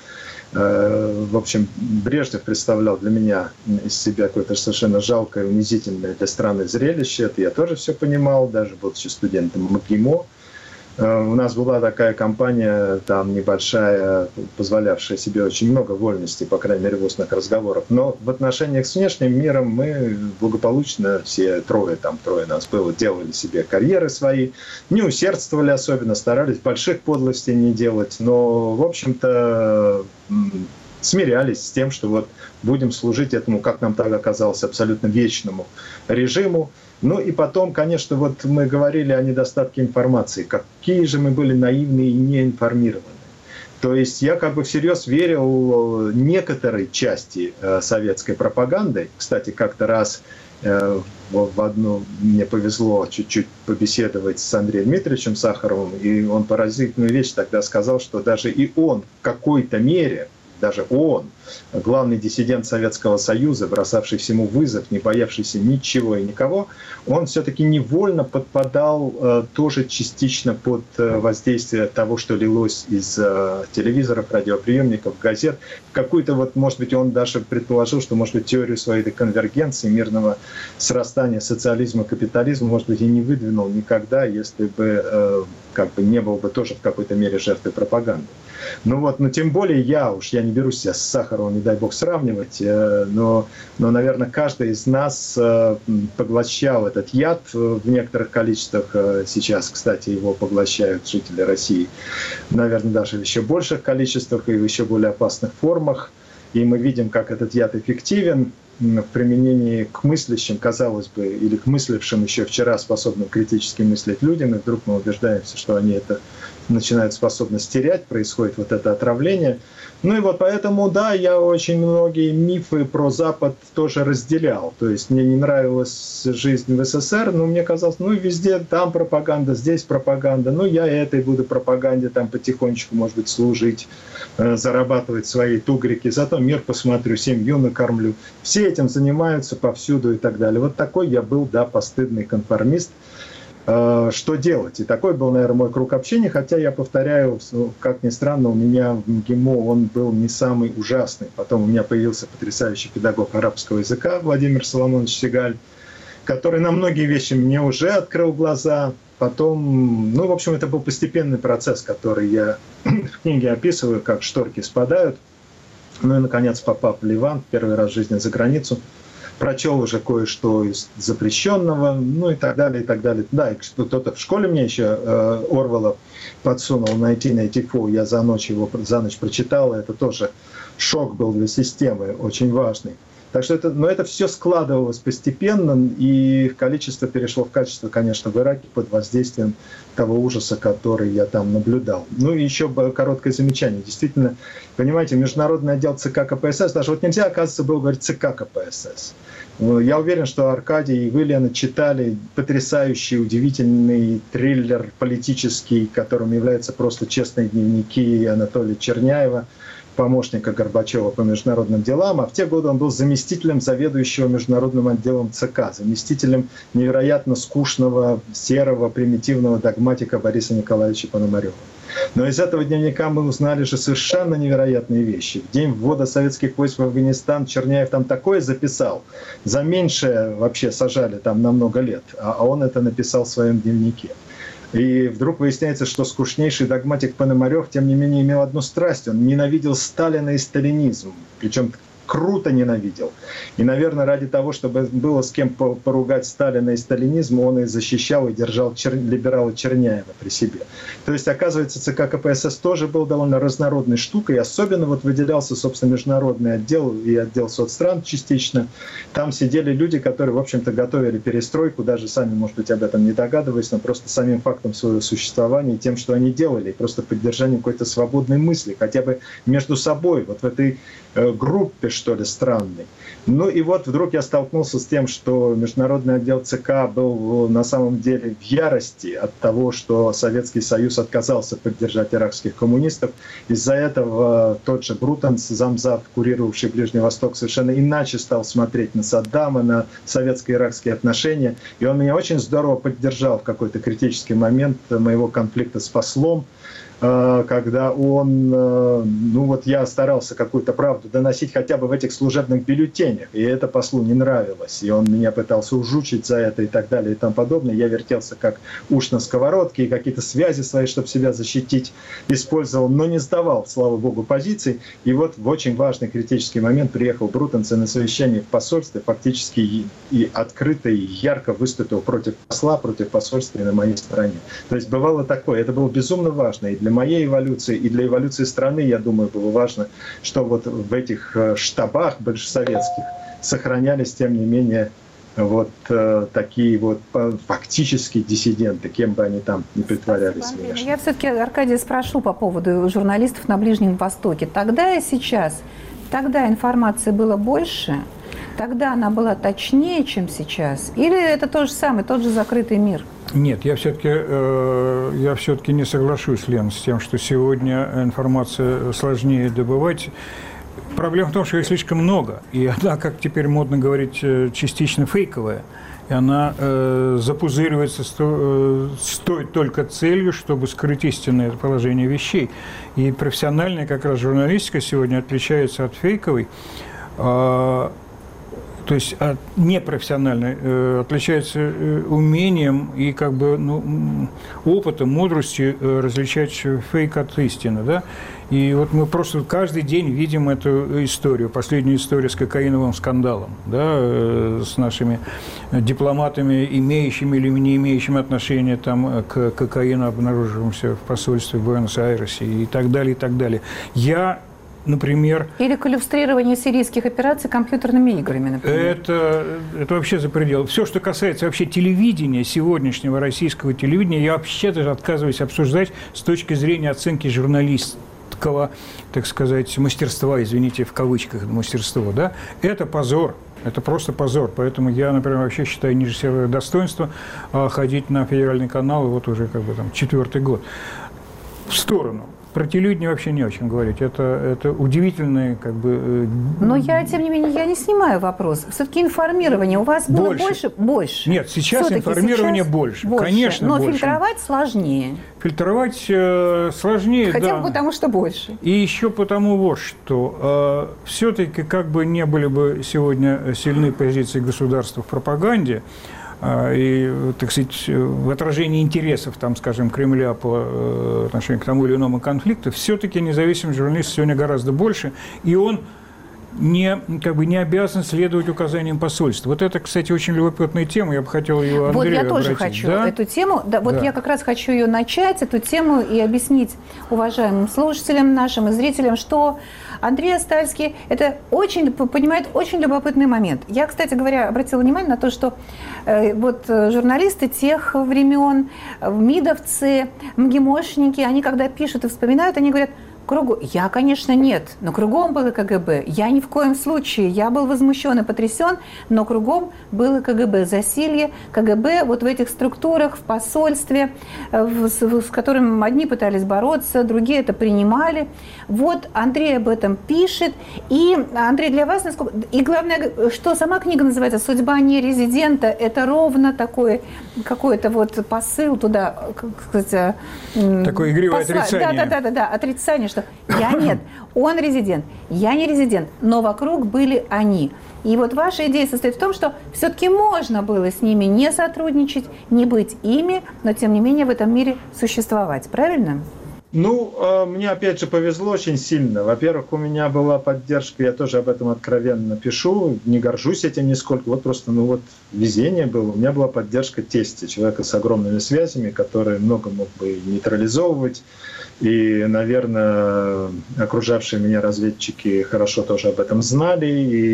В общем, Брежнев представлял для меня из себя какое-то совершенно жалкое, унизительное для страны зрелище. Это я тоже все понимал, даже будучи студентом МГИМО. У нас была такая компания, там небольшая, позволявшая себе очень много вольностей, по крайней мере, в устных разговорах. Но в отношениях с внешним миром мы благополучно, все трое, там трое нас было, делали себе карьеры свои, не усердствовали особенно, старались больших подлостей не делать, но, в общем-то, смирялись с тем, что вот будем служить этому, как нам тогда казалось, абсолютно вечному режиму. Ну и потом, конечно, вот мы говорили о недостатке информации. Какие же мы были наивные и неинформированные. То есть я как бы всерьез верил некоторой части советской пропаганды. Кстати, как-то раз в одну мне повезло чуть-чуть побеседовать с Андреем Дмитриевичем Сахаровым, и он поразительную вещь тогда сказал, что даже и он в какой-то мере, даже он, главный диссидент Советского Союза, бросавший всему вызов, не боявшийся ничего и никого, он все-таки невольно подпадал э, тоже частично под э, воздействие того, что лилось из э, телевизоров, радиоприемников, газет. Какую-то вот, может быть, он даже предположил, что, может быть, теорию своей конвергенции, мирного срастания социализма, капитализма, может быть, и не выдвинул никогда, если бы э, как бы не был бы тоже в какой-то мере жертвой пропаганды. Ну вот, но тем более я уж, я не берусь себя с Сахаровым, не дай бог сравнивать, но, но, наверное, каждый из нас поглощал этот яд в некоторых количествах. Сейчас, кстати, его поглощают жители России, наверное, даже в еще больших количествах и в еще более опасных формах. И мы видим, как этот яд эффективен в применении к мыслящим, казалось бы, или к мыслившим еще вчера способным критически мыслить людям, и вдруг мы убеждаемся, что они это начинают способность терять, происходит вот это отравление. Ну и вот поэтому, да, я очень многие мифы про Запад тоже разделял. То есть мне не нравилась жизнь в СССР, но мне казалось, ну везде там пропаганда, здесь пропаганда, ну я этой буду пропаганде там потихонечку, может быть, служить, зарабатывать свои тугрики, зато мир посмотрю, семью накормлю. Все этим занимаются повсюду и так далее. Вот такой я был, да, постыдный конформист. Что делать? И такой был, наверное, мой круг общения, хотя, я повторяю, как ни странно, у меня в МГИМО он был не самый ужасный. Потом у меня появился потрясающий педагог арабского языка Владимир Соломонович Сигаль, который на многие вещи мне уже открыл глаза. Потом, ну, в общем, это был постепенный процесс, который я в книге описываю, как шторки спадают. Ну и, наконец, попав в Ливан, первый раз в жизни за границу, прочел уже кое-что из запрещенного, ну и так далее, и так далее. Да, и кто-то в школе мне еще э, Орвелла подсунул тысяча девятьсот восемьдесят четыре, я за ночь его за ночь прочитал, это тоже шок был для системы, очень важный. Так что это, но это все складывалось постепенно, и количество перешло в качество, конечно, в Ираке под воздействием того ужаса, который я там наблюдал. Ну и еще короткое замечание. Действительно, понимаете, международный отдел ЦК КПСС, даже вот нельзя, оказывается, было говорить ЦК КПСС. Я уверен, что Аркадий и вы, Лена, читали потрясающий, удивительный триллер политический, которым являются просто «Честные дневники» Анатолия Черняева, помощника Горбачева по международным делам, а в те годы он был заместителем заведующего международным отделом ЦК, заместителем невероятно скучного, серого, примитивного догматика Бориса Николаевича Пономарева. Но из этого дневника мы узнали же совершенно невероятные вещи. В день ввода советских войск в Афганистан Черняев там такое записал, за меньшее вообще сажали там на много лет, а он это написал в своем дневнике. И вдруг выясняется, что скучнейший догматик Пономарев, тем не менее, имел одну страсть. Он ненавидел Сталина и сталинизм. Причем круто ненавидел. И, наверное, ради того, чтобы было с кем поругать Сталина и сталинизм, он и защищал, и держал чер... либерала Черняева при себе. То есть, оказывается, ЦК КПСС тоже был довольно разнородной штукой. И особенно вот выделялся, собственно, международный отдел и отдел соцстран частично. Там сидели люди, которые, в общем-то, готовили перестройку, даже сами, может быть, об этом не догадываясь, но просто самим фактом своего существования и тем, что они делали, и просто поддержанием какой-то свободной мысли, хотя бы между собой, вот в этой э, группе, что ли, странной. Ну и вот вдруг я столкнулся с тем, что международный отдел ЦК был на самом деле в ярости от того, что Советский Союз отказался поддержать иракских коммунистов. Из-за этого тот же Брутанс, замзав, курировавший Ближний Восток, совершенно иначе стал смотреть на Саддама, на советско-иракские отношения. И он меня очень здорово поддержал в какой-то критический момент моего конфликта с послом. когда он, ну вот я старался какую-то правду доносить хотя бы в этих служебных бюллетенях, и это послу не нравилось, и он меня пытался ужучить за это и так далее и тому подобное. Я вертелся как уж на сковородке, и какие-то связи свои, чтобы себя защитить, использовал, но не сдавал, слава богу, позиций. И вот в очень важный критический момент приехал Брутенце на совещание в посольстве, фактически и, и открыто, и ярко выступил против посла, против посольства и на моей стороне. То есть бывало такое, это было безумно важно и для моей эволюции, и для эволюции страны, я думаю, было важно, что вот в этих штабах большесоветских сохранялись, тем не менее, вот э, такие вот фактически диссиденты, кем бы они там не притворялись. Спасибо, я все-таки, Аркадий, спрошу по поводу журналистов на Ближнем Востоке. Тогда и сейчас, тогда информации было больше, тогда она была точнее, чем сейчас? Или это то же самое, тот же закрытый мир? Нет, я все-таки э, я все-таки не соглашусь, Лен, с тем, что сегодня информация сложнее добывать. Проблема в том, что ее слишком много, и она, как теперь модно говорить, частично фейковая, и она э, запузыривается с, то, э, с той только целью, чтобы скрыть истинное положение вещей. И профессиональная как раз журналистика сегодня отличается от фейковой, э, то есть от непрофессиональной, э, отличается э, умением и как бы ну, опытом, мудростью э, различать фейк от истины, да. И вот мы просто каждый день видим эту историю, последнюю историю с кокаиновым скандалом, да, э, с нашими дипломатами, имеющими или не имеющими отношения там, к кокаину, обнаружившемуся в посольстве в Буэнос-Айресе и так далее, и так далее. Я Например... Или к иллюстрированию сирийских операций компьютерными играми, например. Это, это вообще за пределом. Все, что касается вообще телевидения, сегодняшнего российского телевидения, я вообще даже отказываюсь обсуждать с точки зрения оценки журналистского, так сказать, мастерства, извините, в кавычках мастерство, да? Это позор. Это просто позор. Поэтому я, например, вообще считаю ниже себя достоинства ходить на федеральный канал, вот уже как бы там четвертый год. В сторону. Про телевидение вообще не очень говорить. Это, это удивительные, как бы... Но я, тем не менее, я не снимаю вопрос. Все-таки информирование у вас было больше? Больше? больше. Нет, сейчас информирование сейчас больше. больше. Конечно, Но больше. фильтровать сложнее. Фильтровать э, сложнее, Хотя да. бы потому, что больше. И еще потому вот что. Э, все-таки, как бы не были бы сегодня сильны позиции государства в пропаганде, и, так сказать, в отражении интересов, там, скажем, Кремля по отношению к тому или иному конфликту, все-таки независимый журналист сегодня гораздо больше, и он не, как бы, не обязан следовать указаниям посольства. Вот это, кстати, очень любопытная тема, я бы хотел ее Андрею Вот я обратить. тоже хочу да? эту тему, да, вот да. я как раз хочу ее начать, эту тему, и объяснить уважаемым слушателям нашим и зрителям, что Андрей Астальский это очень, понимает очень любопытный момент. Я, кстати говоря, обратила внимание на то, что э, вот журналисты тех времен, МИДовцы, МГИМОшники, они когда пишут и вспоминают, они говорят: кругу... Я, конечно, нет, но кругом было КГБ. Я ни в коем случае. Я был возмущен и потрясен, но кругом было КГБ. Засилье КГБ вот в этих структурах, в посольстве, в, с, с которым одни пытались бороться, другие это принимали. Вот Андрей об этом пишет. И, Андрей, для вас, насколько... И главное, что сама книга называется «Судьба нерезидента», это ровно такой какой-то вот посыл туда, как сказать... Такое игривое посла... отрицание. Да, да, да, да, отрицание, что я нет, он резидент, я не резидент, но вокруг были они. И вот ваша идея состоит в том, что все-таки можно было с ними не сотрудничать, не быть ими, но тем не менее в этом мире существовать, правильно? Ну, мне опять же повезло очень сильно. Во-первых, у меня была поддержка, я тоже об этом откровенно пишу, не горжусь этим нисколько, вот просто, ну вот, везение было. У меня была поддержка тестя, человека с огромными связями, который много мог бы нейтрализовывать. И, наверное, окружавшие меня разведчики хорошо тоже об этом знали,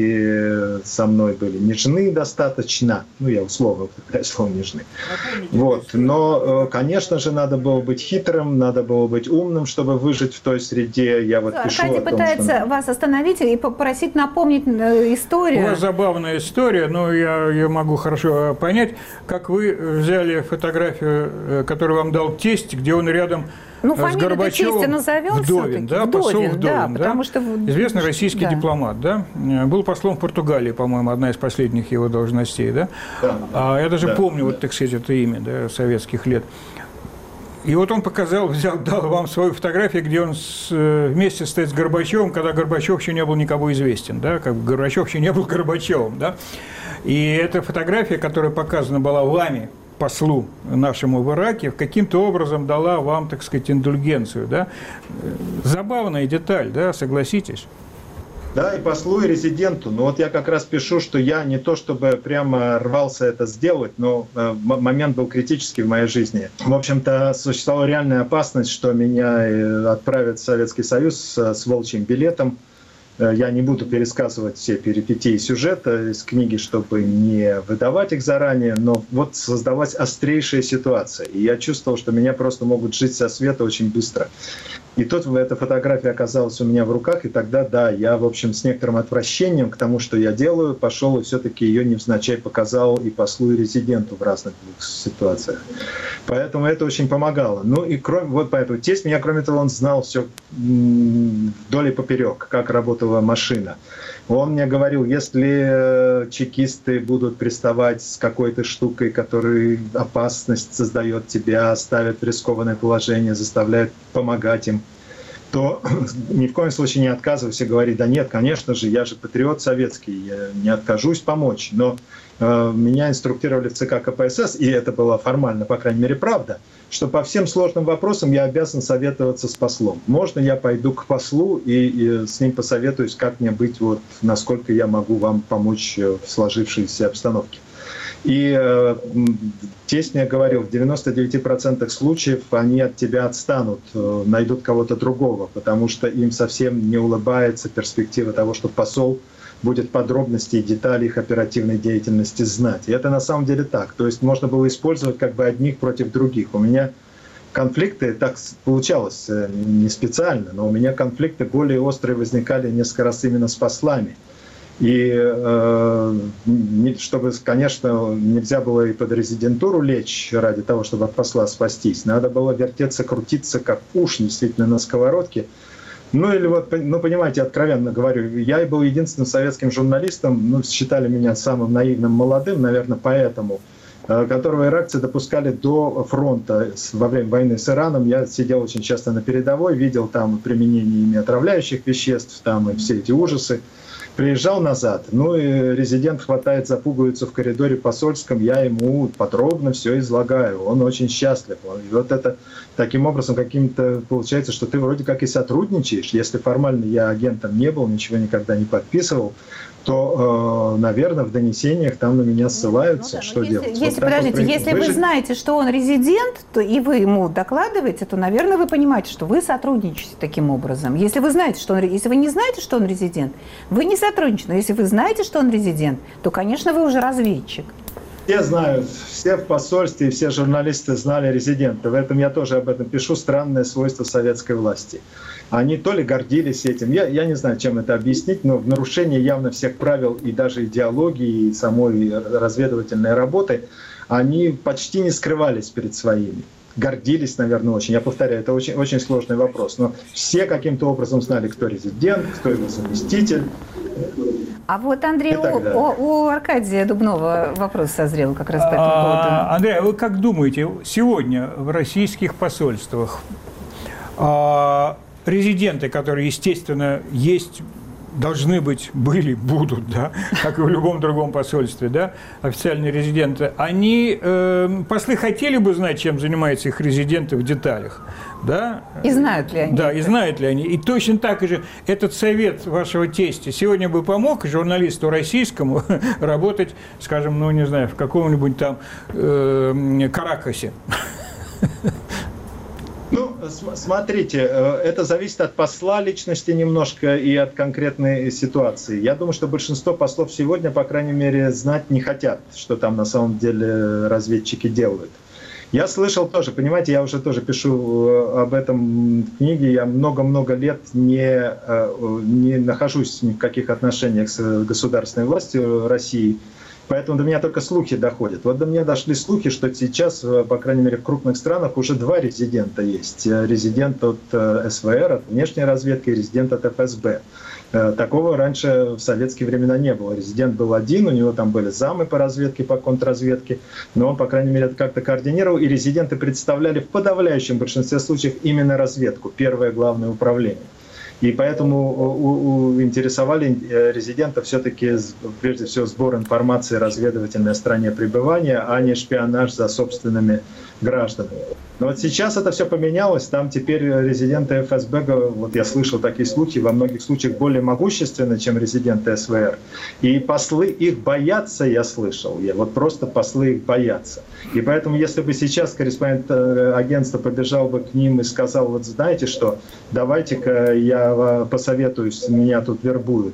и со мной были нежны достаточно. Ну, я условно употребляю слово нежны. Вот. Но, конечно же, надо было быть хитрым, надо было быть умным, чтобы выжить в той среде. Я вот пишу Аркадий о том, пытается что... вас остановить и попросить напомнить историю. У вас забавная история, но я, я могу хорошо понять, как вы взяли фотографию, которую вам дал тесть, где он рядом... Ну, с Горбачевым, назовем Вдовин, да, Вдовин, посол Вдовин, да, да, потому что... известный российский да. дипломат, да, был послом в Португалии, по-моему, одна из последних его должностей, да, да. А я даже да, помню, да. вот, так сказать, это имя, да, советских лет. И вот он показал, взял, дал вам свою фотографию, где он с, вместе стоит с Горбачевым, когда Горбачев еще не был никому известен, да, как бы Горбачев еще не был Горбачевым, да. И эта фотография, которая показана была вами, послу нашему в Ираке, каким-то образом дала вам, так сказать, индульгенцию, да. Забавная деталь, да, согласитесь? Да, и послу, и резиденту. Но вот я как раз пишу, что я не то чтобы прямо рвался это сделать, но э, момент был критический в моей жизни. В общем-то, существовала реальная опасность, что меня отправят в Советский Союз с, с волчьим билетом. Я не буду пересказывать все перипетии сюжета из книги, чтобы не выдавать их заранее, но вот создалась острейшая ситуация. И я чувствовал, что меня просто могут сжить со света очень быстро. И тут эта фотография оказалась у меня в руках, и тогда, да, я, в общем, с некоторым отвращением к тому, что я делаю, пошел и все-таки ее невзначай показал и послу, и резиденту в разных ситуациях. Поэтому это очень помогало. Ну и кроме, вот поэтому тесть меня, кроме того, он знал все вдоль и поперек, как работала машина. Он мне говорил, если чекисты будут приставать с какой-то штукой, которая опасность создает тебя, ставит в рискованное положение, заставляет помогать им, то ни в коем случае не отказывайся, говори, да нет, конечно же, я же патриот советский, я не откажусь помочь. Но э, меня инструктировали в ЦК КПСС, и это было формально, по крайней мере, правда, что по всем сложным вопросам я обязан советоваться с послом. Можно я пойду к послу и, и с ним посоветуюсь, как мне быть, вот, насколько я могу вам помочь в сложившейся обстановке. И э, тесть мне говорил, в девяноста девяти процентах случаев они от тебя отстанут, э, найдут кого-то другого, потому что им совсем не улыбается перспектива того, что посол будет подробности и детали их оперативной деятельности знать. И это на самом деле так. То есть можно было использовать как бы одних против других. У меня конфликты, так получалось не специально, но у меня конфликты более острые возникали несколько раз именно с послами. И э, чтобы, конечно, нельзя было и под резидентуру лечь ради того, чтобы от посла спастись. Надо было вертеться, крутиться, как уж действительно на сковородке. Ну или вот, ну понимаете, откровенно говорю, я был единственным советским журналистом, ну считали меня самым наивным молодым, наверное, поэтому, которого иракцы допускали до фронта во время войны с Ираном. Я сидел очень часто на передовой, видел там применение ими отравляющих веществ, там и все эти ужасы. Приезжал назад, ну и резидент хватает за пуговицу в коридоре посольском, я ему подробно все излагаю, он очень счастлив. И вот это таким образом каким-то получается, что ты вроде как и сотрудничаешь. Если формально я агентом не был, ничего никогда не подписывал, то, э, наверное, в донесениях там на меня ссылаются. Ну, да, что если, делать? Если, вот подождите, вот, если вы вы же... знаете, что он резидент, то и вы ему докладываете, то, наверное, вы понимаете, что вы сотрудничаете таким образом. Если вы знаете, что он, если вы не знаете, что он резидент, вы не сотрудничаете. Но если вы знаете, что он резидент, то, конечно, вы уже разведчик. Все знают, все в посольстве, все журналисты знали резидента. В этом я тоже об этом пишу. Странное свойство советской власти. Они то ли гордились этим, я, я не знаю, чем это объяснить, но в нарушение явно всех правил и даже идеологии, и самой разведывательной работы, они почти не скрывались перед своими. Гордились, наверное, очень. Я повторяю, это очень, очень сложный вопрос. Но все каким-то образом знали, кто резидент, кто его заместитель. А вот, Андрей, у, у, у Аркадия Дубнова вопрос созрел как раз по этому поводу. А, Андрей, а вы как думаете, сегодня в российских посольствах а, резиденты, которые, естественно, есть, должны быть, были, будут, да, как и в любом другом посольстве, да, официальные резиденты, они, э, послы хотели бы знать, чем занимаются их резиденты в деталях, да? И знают ли они? Да, и знают ли они. И точно так же этот совет вашего тестя сегодня бы помог журналисту российскому работать, скажем, ну, не знаю, в каком-нибудь там э, Каракасе. Ну, смотрите, это зависит от посла личности немножко и от конкретной ситуации. Я думаю, что большинство послов сегодня, по крайней мере, знать не хотят, что там на самом деле разведчики делают. Я слышал тоже, понимаете, я уже тоже пишу об этом в книге, я много-много лет не, не нахожусь ни в каких отношениях с государственной властью России. Поэтому до меня только слухи доходят. Вот до меня дошли слухи, что сейчас, по крайней мере, в крупных странах уже два резидента есть. Резидент от СВР, от внешней разведки, и резидент от эф эс бэ. Такого раньше в советские времена не было. Резидент был один, у него там были замы по разведке, по контрразведке, но он, по крайней мере, это как-то координировал, и резиденты представляли в подавляющем большинстве случаев именно разведку, первое главное управление. И поэтому у, у, интересовали резидента все-таки, прежде всего, сбор информации разведывательной о стране пребывания, а не шпионаж за собственными гражданами. Но вот сейчас это все поменялось, там теперь резиденты эф эс бэ, вот я слышал такие слухи, во многих случаях более могущественны, чем резиденты эс вэ эр. И послы их боятся, я слышал, я, вот просто послы их боятся. И поэтому, если бы сейчас корреспондент агентства побежал бы к ним и сказал, вот знаете что, давайте-ка я посоветуюсь, меня тут вербуют.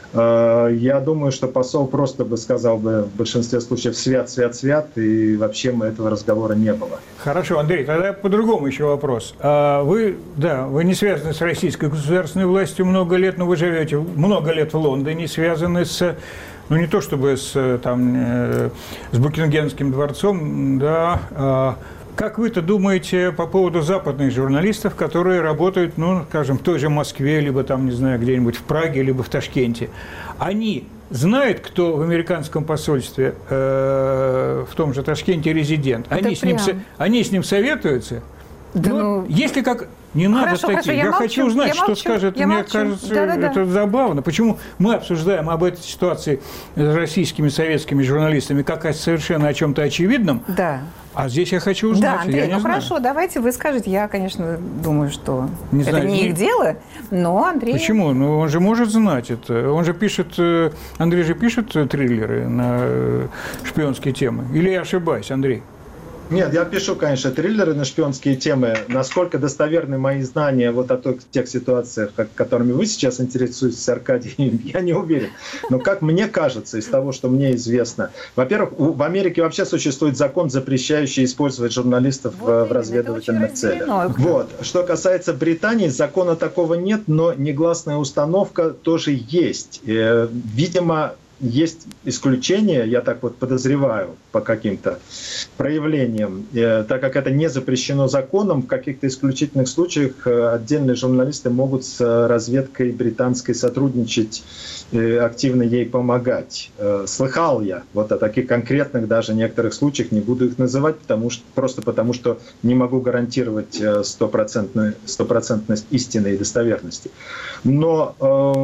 Я думаю, что посол просто бы сказал бы в большинстве случаев «свят, свят, свят», и вообще мы этого разговора не было. Хорошо, Андрей, тогда по-другому еще вопрос. Вы, да, вы не связаны с российской государственной властью много лет, но вы живете много лет в Лондоне, связаны с, ну не то чтобы с, там, с Букингемским дворцом, да. Как вы-то думаете по поводу западных журналистов, которые работают, ну, скажем, в той же Москве, либо там, не знаю, где-нибудь в Праге, либо в Ташкенте? Они знают, кто в американском посольстве, э, в том же Ташкенте резидент? Они с, ним, они с ним советуются? Да, ну, ну... Если как... Не надо хорошо, таких. Хорошо, я я молчу, хочу узнать, я что молчу, скажет. Я Мне молчу. кажется, да, да, это да. забавно. Почему мы обсуждаем об этой ситуации с российскими советскими журналистами как о совершенно о чем-то очевидном? Да. А здесь я хочу узнать. Да, Андрей, я не ну знаю. хорошо, давайте вы скажете. Я, конечно, думаю, что не это знаю, не не... их дело, но Андрей... Почему? Ну, он же может знать это. Он же пишет... Андрей же пишет триллеры на шпионские темы. Или я ошибаюсь, Андрей? Нет, я пишу, конечно, триллеры на шпионские темы. Насколько достоверны мои знания вот о тех ситуациях, которыми вы сейчас интересуетесь, Аркадий, я не уверен. Но как мне кажется, из того, что мне известно, во-первых, в Америке вообще существует закон, запрещающий использовать журналистов вот, в разведывательных целях. Вот. Что касается Британии, закона такого нет, но негласная установка тоже есть. Видимо, есть исключения, я так вот подозреваю, по каким-то проявлениям. Так как это не запрещено законом, в каких-то исключительных случаях отдельные журналисты могут с разведкой британской сотрудничать, активно ей помогать. Слыхал я вот о таких конкретных даже некоторых случаях, не буду их называть, потому что, просто потому что не могу гарантировать стопроцентность истины и достоверности. Но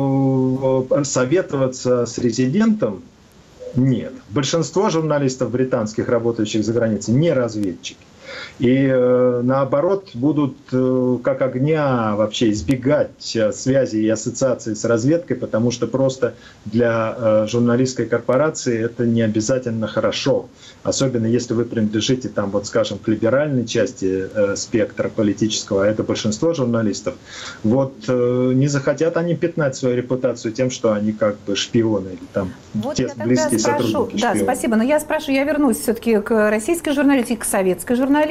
э, советоваться с резидентом нет. Большинство журналистов британских, работающих за границей, не разведчики. И э, наоборот будут э, как огня вообще избегать э, связи и ассоциаций с разведкой, потому что просто для э, журналистской корпорации это не обязательно хорошо. Особенно если вы принадлежите, там, вот, скажем, к либеральной части э, спектра политического, а это большинство журналистов, вот э, не захотят они пятнать свою репутацию тем, что они как бы шпионы или там вот те близкие спрошу, сотрудники. Да, шпионы. Спасибо, но я спрошу, я вернусь все-таки к российской журналистике, к советской журналистике.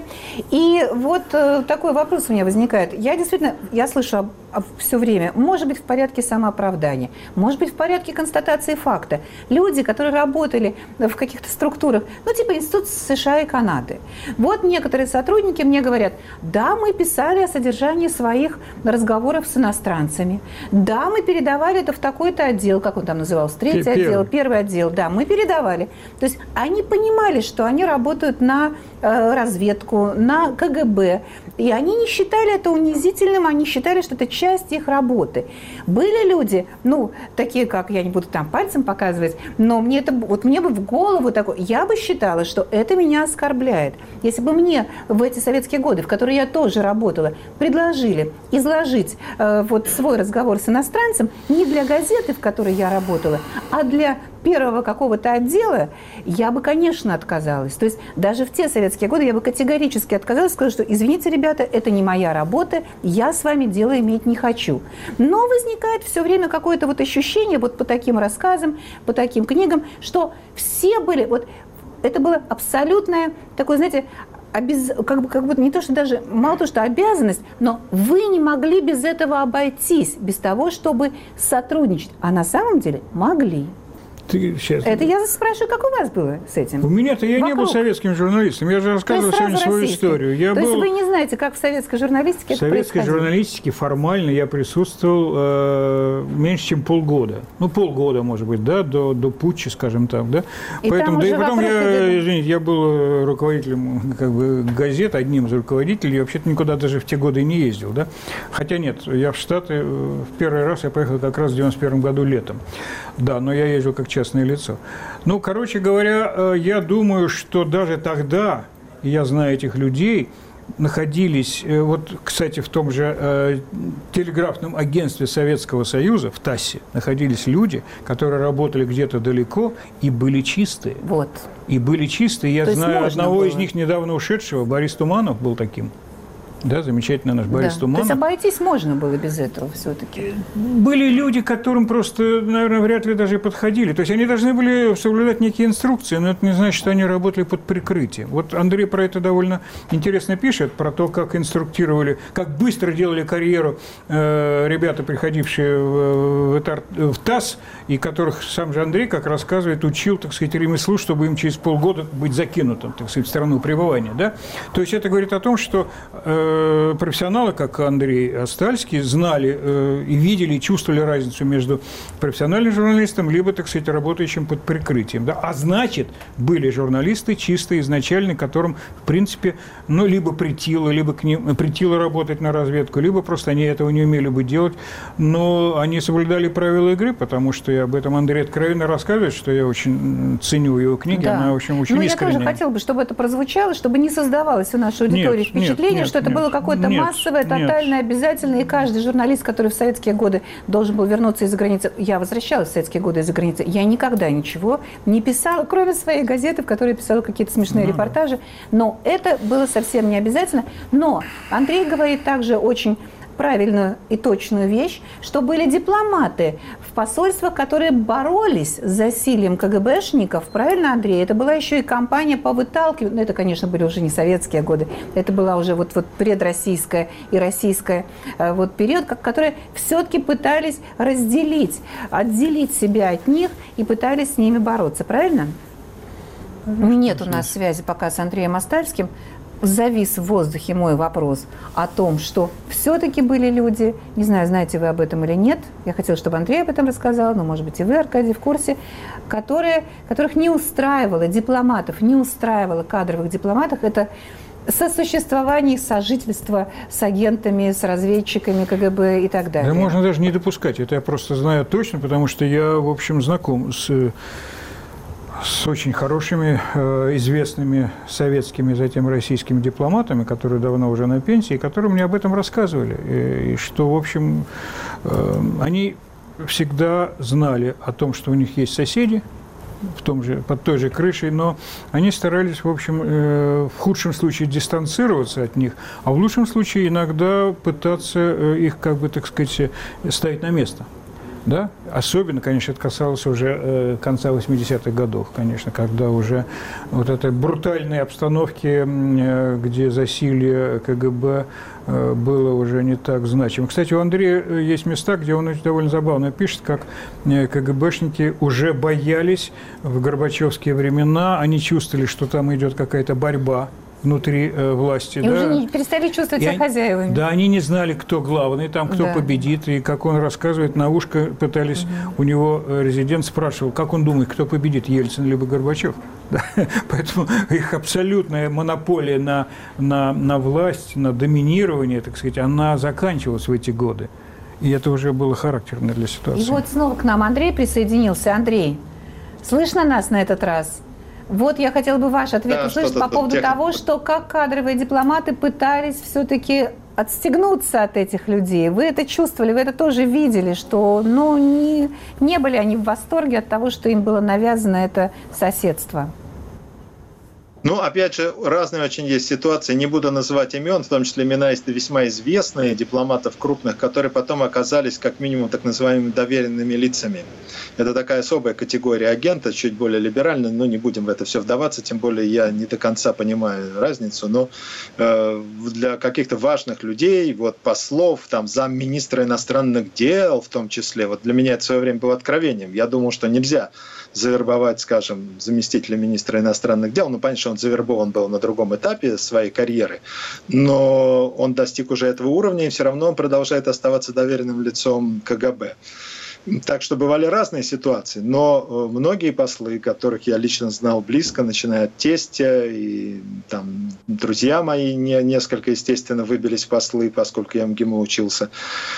И вот э, такой вопрос у меня возникает. Я действительно, я слышу об, об, все время, может быть, в порядке самооправдания, может быть, в порядке констатации факта. Люди, которые работали в каких-то структурах, ну, типа Институт США и Канады. Вот некоторые сотрудники мне говорят, да, мы писали о содержании своих разговоров с иностранцами, да, мы передавали это в такой-то отдел, как он там назывался, третий Первый. отдел, первый отдел, да, мы передавали. То есть они понимали, что они работают на э, разведку, на ка гэ бэ, и они не считали это унизительным, они считали, что это часть их работы. Были люди, ну, такие, как, я не буду там пальцем показывать, но мне это, вот мне бы в голову такое, я бы считала, что это меня оскорбляет. Если бы мне в эти советские годы, в которые я тоже работала, предложили изложить э, вот свой разговор с иностранцем не для газеты, в которой я работала, а для первого какого-то отдела, я бы, конечно, отказалась. То есть даже в те советские годы я бы категорически отказалась, сказала, что, извините, ребята, это не моя работа, я с вами дело иметь не хочу. Но возникает все время какое-то вот ощущение, вот по таким рассказам, по таким книгам, что все были, вот это было абсолютное такое, знаете, Обез... Как, бы, как будто не то, что даже, мало то, что обязанность, но вы не могли без этого обойтись, без того, чтобы сотрудничать. А на самом деле могли. Ты сейчас... Это я спрашиваю, как у вас было с этим? У меня-то я Вокруг. не был советским журналистом. Я же рассказывал сегодня свою российский. историю. Я То был... есть вы не знаете, как в советской журналистике В это советской происходило? журналистике формально я присутствовал э, меньше, чем полгода. Ну, полгода, может быть, да, до, до путча, скажем так, да. И Поэтому, там да и уже потом вокруг я, это- извините, я был руководителем как бы газет, одним из руководителей, и вообще-то никуда даже в те годы не ездил, да. Хотя нет, я в Штаты э, в первый раз я поехал как раз в девяносто первом году летом. Да, но я ездил как частное лицо. Ну, короче говоря, э, я думаю, что даже тогда, и я знаю этих людей, находились, э, вот, кстати, в том же э, телеграфном агентстве Советского Союза, в ТАССе, находились люди, которые работали где-то далеко и были чистые. Вот. И были чистые. Я То есть знаю можно одного было. из них, недавно ушедшего, Борис Туманов был таким. Да, замечательный наш Борис Да. Туманов. То есть обойтись можно было без этого все-таки. Были люди, которым просто, наверное, вряд ли даже подходили. То есть они должны были соблюдать некие инструкции, но это не значит, что они работали под прикрытием. Вот Андрей про это довольно интересно пишет, про то, как инструктировали, как быстро делали карьеру э, ребята, приходившие в, в, Этар, в ТАСС, и которых сам же Андрей, как рассказывает, учил, так сказать, ремеслу, чтобы им через полгода быть закинутым, так сказать, в страну пребывания. Да? То есть это говорит о том, что э, профессионалы, как Андрей Остальский, знали э, и видели, и чувствовали разницу между профессиональным журналистом, либо, так сказать, работающим под прикрытием. Да? А значит, были журналисты чистые, изначальные, которым, в принципе, ну, либо претило, либо к ним претило работать на разведку, либо просто они этого не умели бы делать, но они соблюдали правила игры, потому что я об этом Андрей откровенно рассказывает, что я очень ценю его книги, Да. она, в общем, очень ну, искренняя. я тоже хотела бы, чтобы это прозвучало, чтобы не создавалось у нашей аудитории Нет, впечатление, нет, что это нет, было какое-то нет, массовое, нет. тотальное, обязательное, и каждый журналист, который в советские годы должен был вернуться из-за границы, я возвращалась в советские годы из-за границы, я никогда ничего не писала, кроме своей газеты, в которой писала какие-то смешные Ну, репортажи, но это было совсем не обязательно. Но Андрей говорит также очень правильную и точную вещь, что были дипломаты в посольствах, которые боролись с засилием КГБшников. Правильно, Андрей? Это была еще и кампания по выталкиванию. Ну, это, конечно, были уже не советские годы. Это была уже вот, вот предроссийская и российская э, вот период, как, которые все-таки пытались разделить, отделить себя от них и пытались с ними бороться. Правильно? Нет у нас связи пока с Андреем Остальским. Завис в воздухе мой вопрос о том, что все-таки были люди, не знаю, знаете вы об этом или нет, я хотела, чтобы Андрей об этом рассказал, но, может быть, и вы, Аркадий, в курсе, которые, которых не устраивало, дипломатов, не устраивало кадровых дипломатов, это сосуществование, сожительство с агентами, с разведчиками КГБ и так далее. Да можно даже не допускать, это я просто знаю точно, потому что я, в общем, знаком с... с очень хорошими, э, известными советскими, затем российскими дипломатами, которые давно уже на пенсии, которые мне об этом рассказывали. И, и что, в общем, э, они всегда знали о том, что у них есть соседи в том же, под той же крышей, но они старались, в общем, э, в худшем случае дистанцироваться от них, а в лучшем случае иногда пытаться э, их, как бы, так сказать, ставить на место. Да? Особенно, конечно, это касалось уже э, конца восьмидесятых годов, конечно, когда уже вот этой брутальной обстановки, э, где засилье КГБ э, было уже не так значимо. Кстати, у Андрея есть места, где он довольно забавно пишет, как э, КГБшники уже боялись в горбачевские времена, они чувствовали, что там идет какая-то борьба внутри э, власти. И да? уже не перестали чувствовать И себя они, хозяевами. Да, они не знали, кто главный, там, кто Да. победит. И, как он рассказывает, на ушко пытались, угу. у него резидент спрашивал, как он думает, кто победит, Ельцин либо Горбачев. Да? Поэтому их абсолютная монополия на, на, на власть, на доминирование, так сказать, она заканчивалась в эти годы. И это уже было характерно для ситуации. И вот снова к нам Андрей присоединился. Андрей, слышно нас на этот раз? Вот я хотела бы ваш ответ да, услышать по поводу техника. того, что как кадровые дипломаты пытались все-таки отстегнуться от этих людей. Вы это чувствовали, вы это тоже видели, что ну, не, не были они в восторге от того, что им было навязано это соседство. Ну, опять же, разные очень есть ситуации. Не буду называть имен, в том числе имена есть весьма известные дипломатов крупных, которые потом оказались как минимум так называемыми доверенными лицами. Это такая особая категория агента, чуть более либеральная, но не будем в это все вдаваться, тем более я не до конца понимаю разницу. Но э, для каких-то важных людей, вот послов, там, замминистра иностранных дел в том числе, вот для меня это в свое время было откровением. Я думал, что нельзя завербовать, скажем, заместителя министра иностранных дел. Ну, понятно, что он завербован был на другом этапе своей карьеры, но он достиг уже этого уровня, и все равно он продолжает оставаться доверенным лицом КГБ. Так что бывали разные ситуации, но многие послы, которых я лично знал близко, начиная от тестя, и там друзья мои не, несколько, естественно, выбились в послы, поскольку я в МГИМО учился,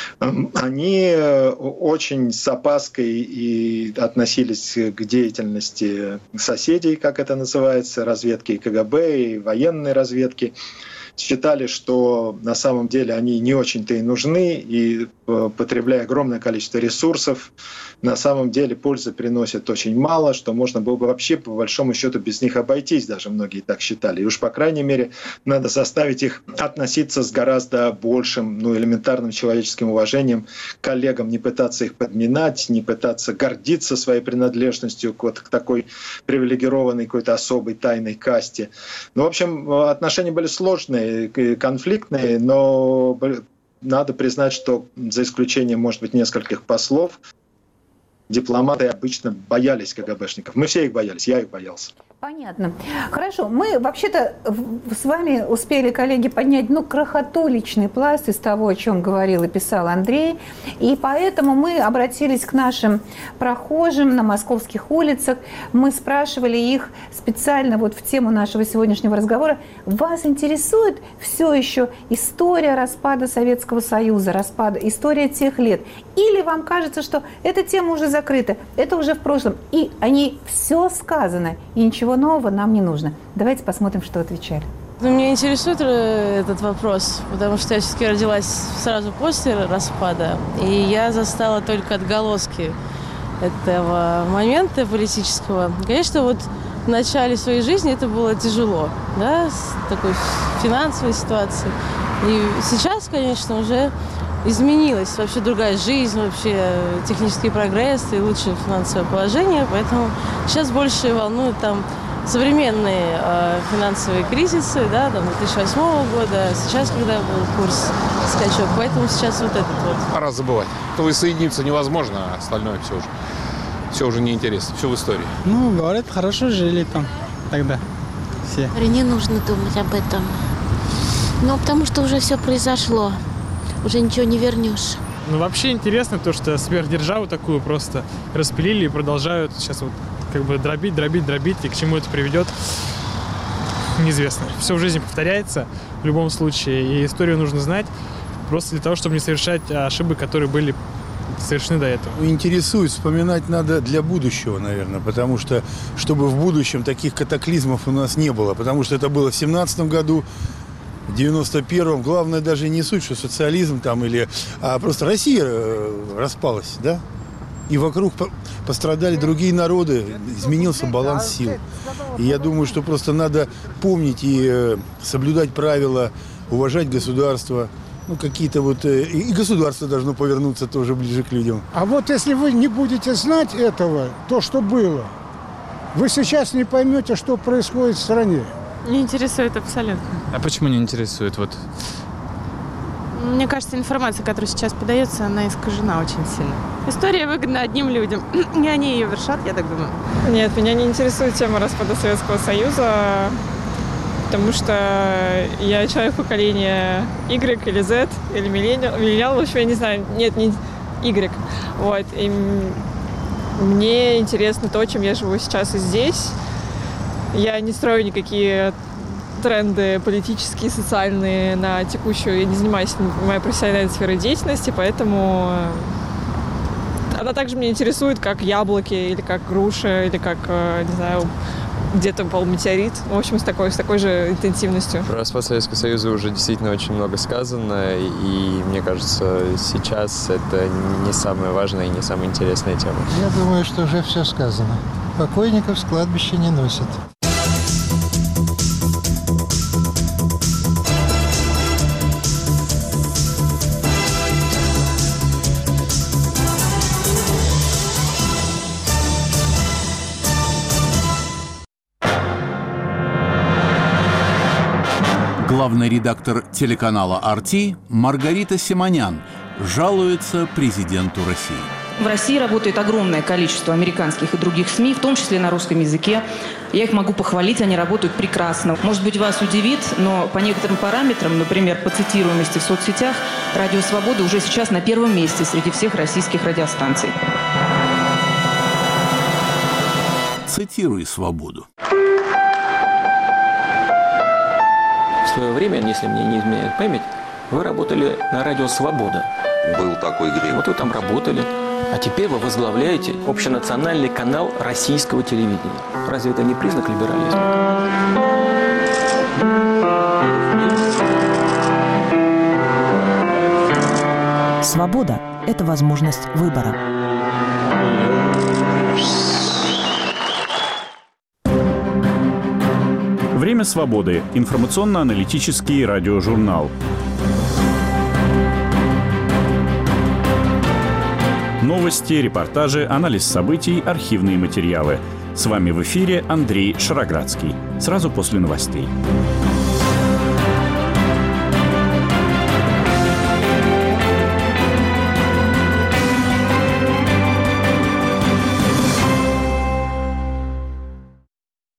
они очень с опаской и относились к деятельности соседей, как это называется, разведки и КГБ, и военной разведки. Считали, что на самом деле они не очень-то и нужны, и потребляя огромное количество ресурсов, на самом деле пользы приносят очень мало, что можно было бы вообще по большому счету без них обойтись, даже многие так считали. И уж по крайней мере надо заставить их относиться с гораздо большим, ну, элементарным человеческим уважением к коллегам, не пытаться их подминать, не пытаться гордиться своей принадлежностью к, вот, к такой привилегированной какой-то особой тайной касте. Ну, в общем, отношения были сложные, конфликтные, но надо признать, что за исключением, может быть, нескольких послов, дипломаты обычно боялись КГБшников. Мы все их боялись, я их боялся. Понятно. Хорошо. Мы вообще-то с вами успели, коллеги, поднять, ну, крохотуличный пласт из того, о чем говорил и писал Андрей. И поэтому мы обратились к нашим прохожим на московских улицах. Мы спрашивали их специально вот в тему нашего сегодняшнего разговора. Вас интересует все еще история распада Советского Союза, распада, история тех лет? Или вам кажется, что эта тема уже закрыта, это уже в прошлом, и о ней все сказано, и ничего нового нам не нужно? Давайте посмотрим, что отвечали. Ну, меня интересует этот вопрос, потому что я все-таки родилась сразу после распада, и я застала только отголоски этого момента политического. Конечно, вот в начале своей жизни это было тяжело, да, с такой финансовой ситуацией. И сейчас, конечно, уже изменилась вообще другая жизнь, вообще технический прогресс и лучшее финансовое положение, поэтому сейчас больше волнуют там современные э, финансовые кризисы, да, там, две тысячи восьмого года, сейчас, когда был курс скачок, поэтому сейчас вот этот вот. Пора забывать. То воссоединиться невозможно, а остальное все уже, все уже неинтересно, все в истории. Ну, говорят, хорошо жили там тогда все. Не нужно думать об этом. Ну, потому что уже все произошло. Уже ничего не вернешь. Ну, вообще интересно то, что сверхдержаву такую просто распилили и продолжают сейчас вот как бы дробить, дробить, дробить. И к чему это приведет, неизвестно. Все в жизни повторяется в любом случае. И историю нужно знать просто для того, чтобы не совершать ошибок, которые были совершены до этого. Интересует, вспоминать надо для будущего, наверное, потому что, чтобы в будущем таких катаклизмов у нас не было. Потому что это было в семнадцатом году, в девяносто первом. Главное даже не суть, что социализм там или... А просто Россия распалась, да? И вокруг пострадали другие народы, изменился баланс сил. И я думаю, что просто надо помнить и соблюдать правила, уважать государство. Ну, какие-то вот... И государство должно повернуться тоже ближе к людям. А вот если вы не будете знать этого, то, что было, вы сейчас не поймете, что происходит в стране. Не интересует абсолютно. А почему не интересует? Вот. Мне кажется, информация, которая сейчас подается, она искажена очень сильно. История выгодна одним людям. И они ее вершат, я так думаю. Нет, меня не интересует тема распада Советского Союза, потому что я человек поколения Y или Z, или миллениал. Миллениал, в общем, я не знаю. Нет, не Y. Вот. И мне интересно то, чем я живу сейчас и здесь. Я не строю никакие тренды политические, социальные на текущую. Я не занимаюсь моей профессиональной сферой деятельности, поэтому она также меня интересует, как яблоки, или как груши, или как, не знаю, где-то упал метеорит. В общем, с такой, с такой же интенсивностью. Про распад Советского Союза уже действительно очень много сказано, и мне кажется, сейчас это не самая важная и не самая интересная тема. Я думаю, что уже все сказано. Покойников с кладбища не носят. Главный редактор телеканала ар ти Маргарита Симонян жалуется президенту России. В России работает огромное количество американских и других СМИ, в том числе на русском языке. Я их могу похвалить, они работают прекрасно. Может быть, вас удивит, но по некоторым параметрам, например, по цитируемости в соцсетях, «Радио Свобода» уже сейчас на первом месте среди всех российских радиостанций. Цитируй «Свободу». В свое время, если мне не изменяет память, вы работали на радио «Свобода». Был такой грех. Вот вы там работали. А теперь вы возглавляете общенациональный канал российского телевидения. Разве это не признак либерализма? Свобода – это возможность выбора. Время свободы. Информационно-аналитический радиожурнал. Новости, репортажи, анализ событий, архивные материалы. С вами в эфире Андрей Шароградский. Сразу после новостей.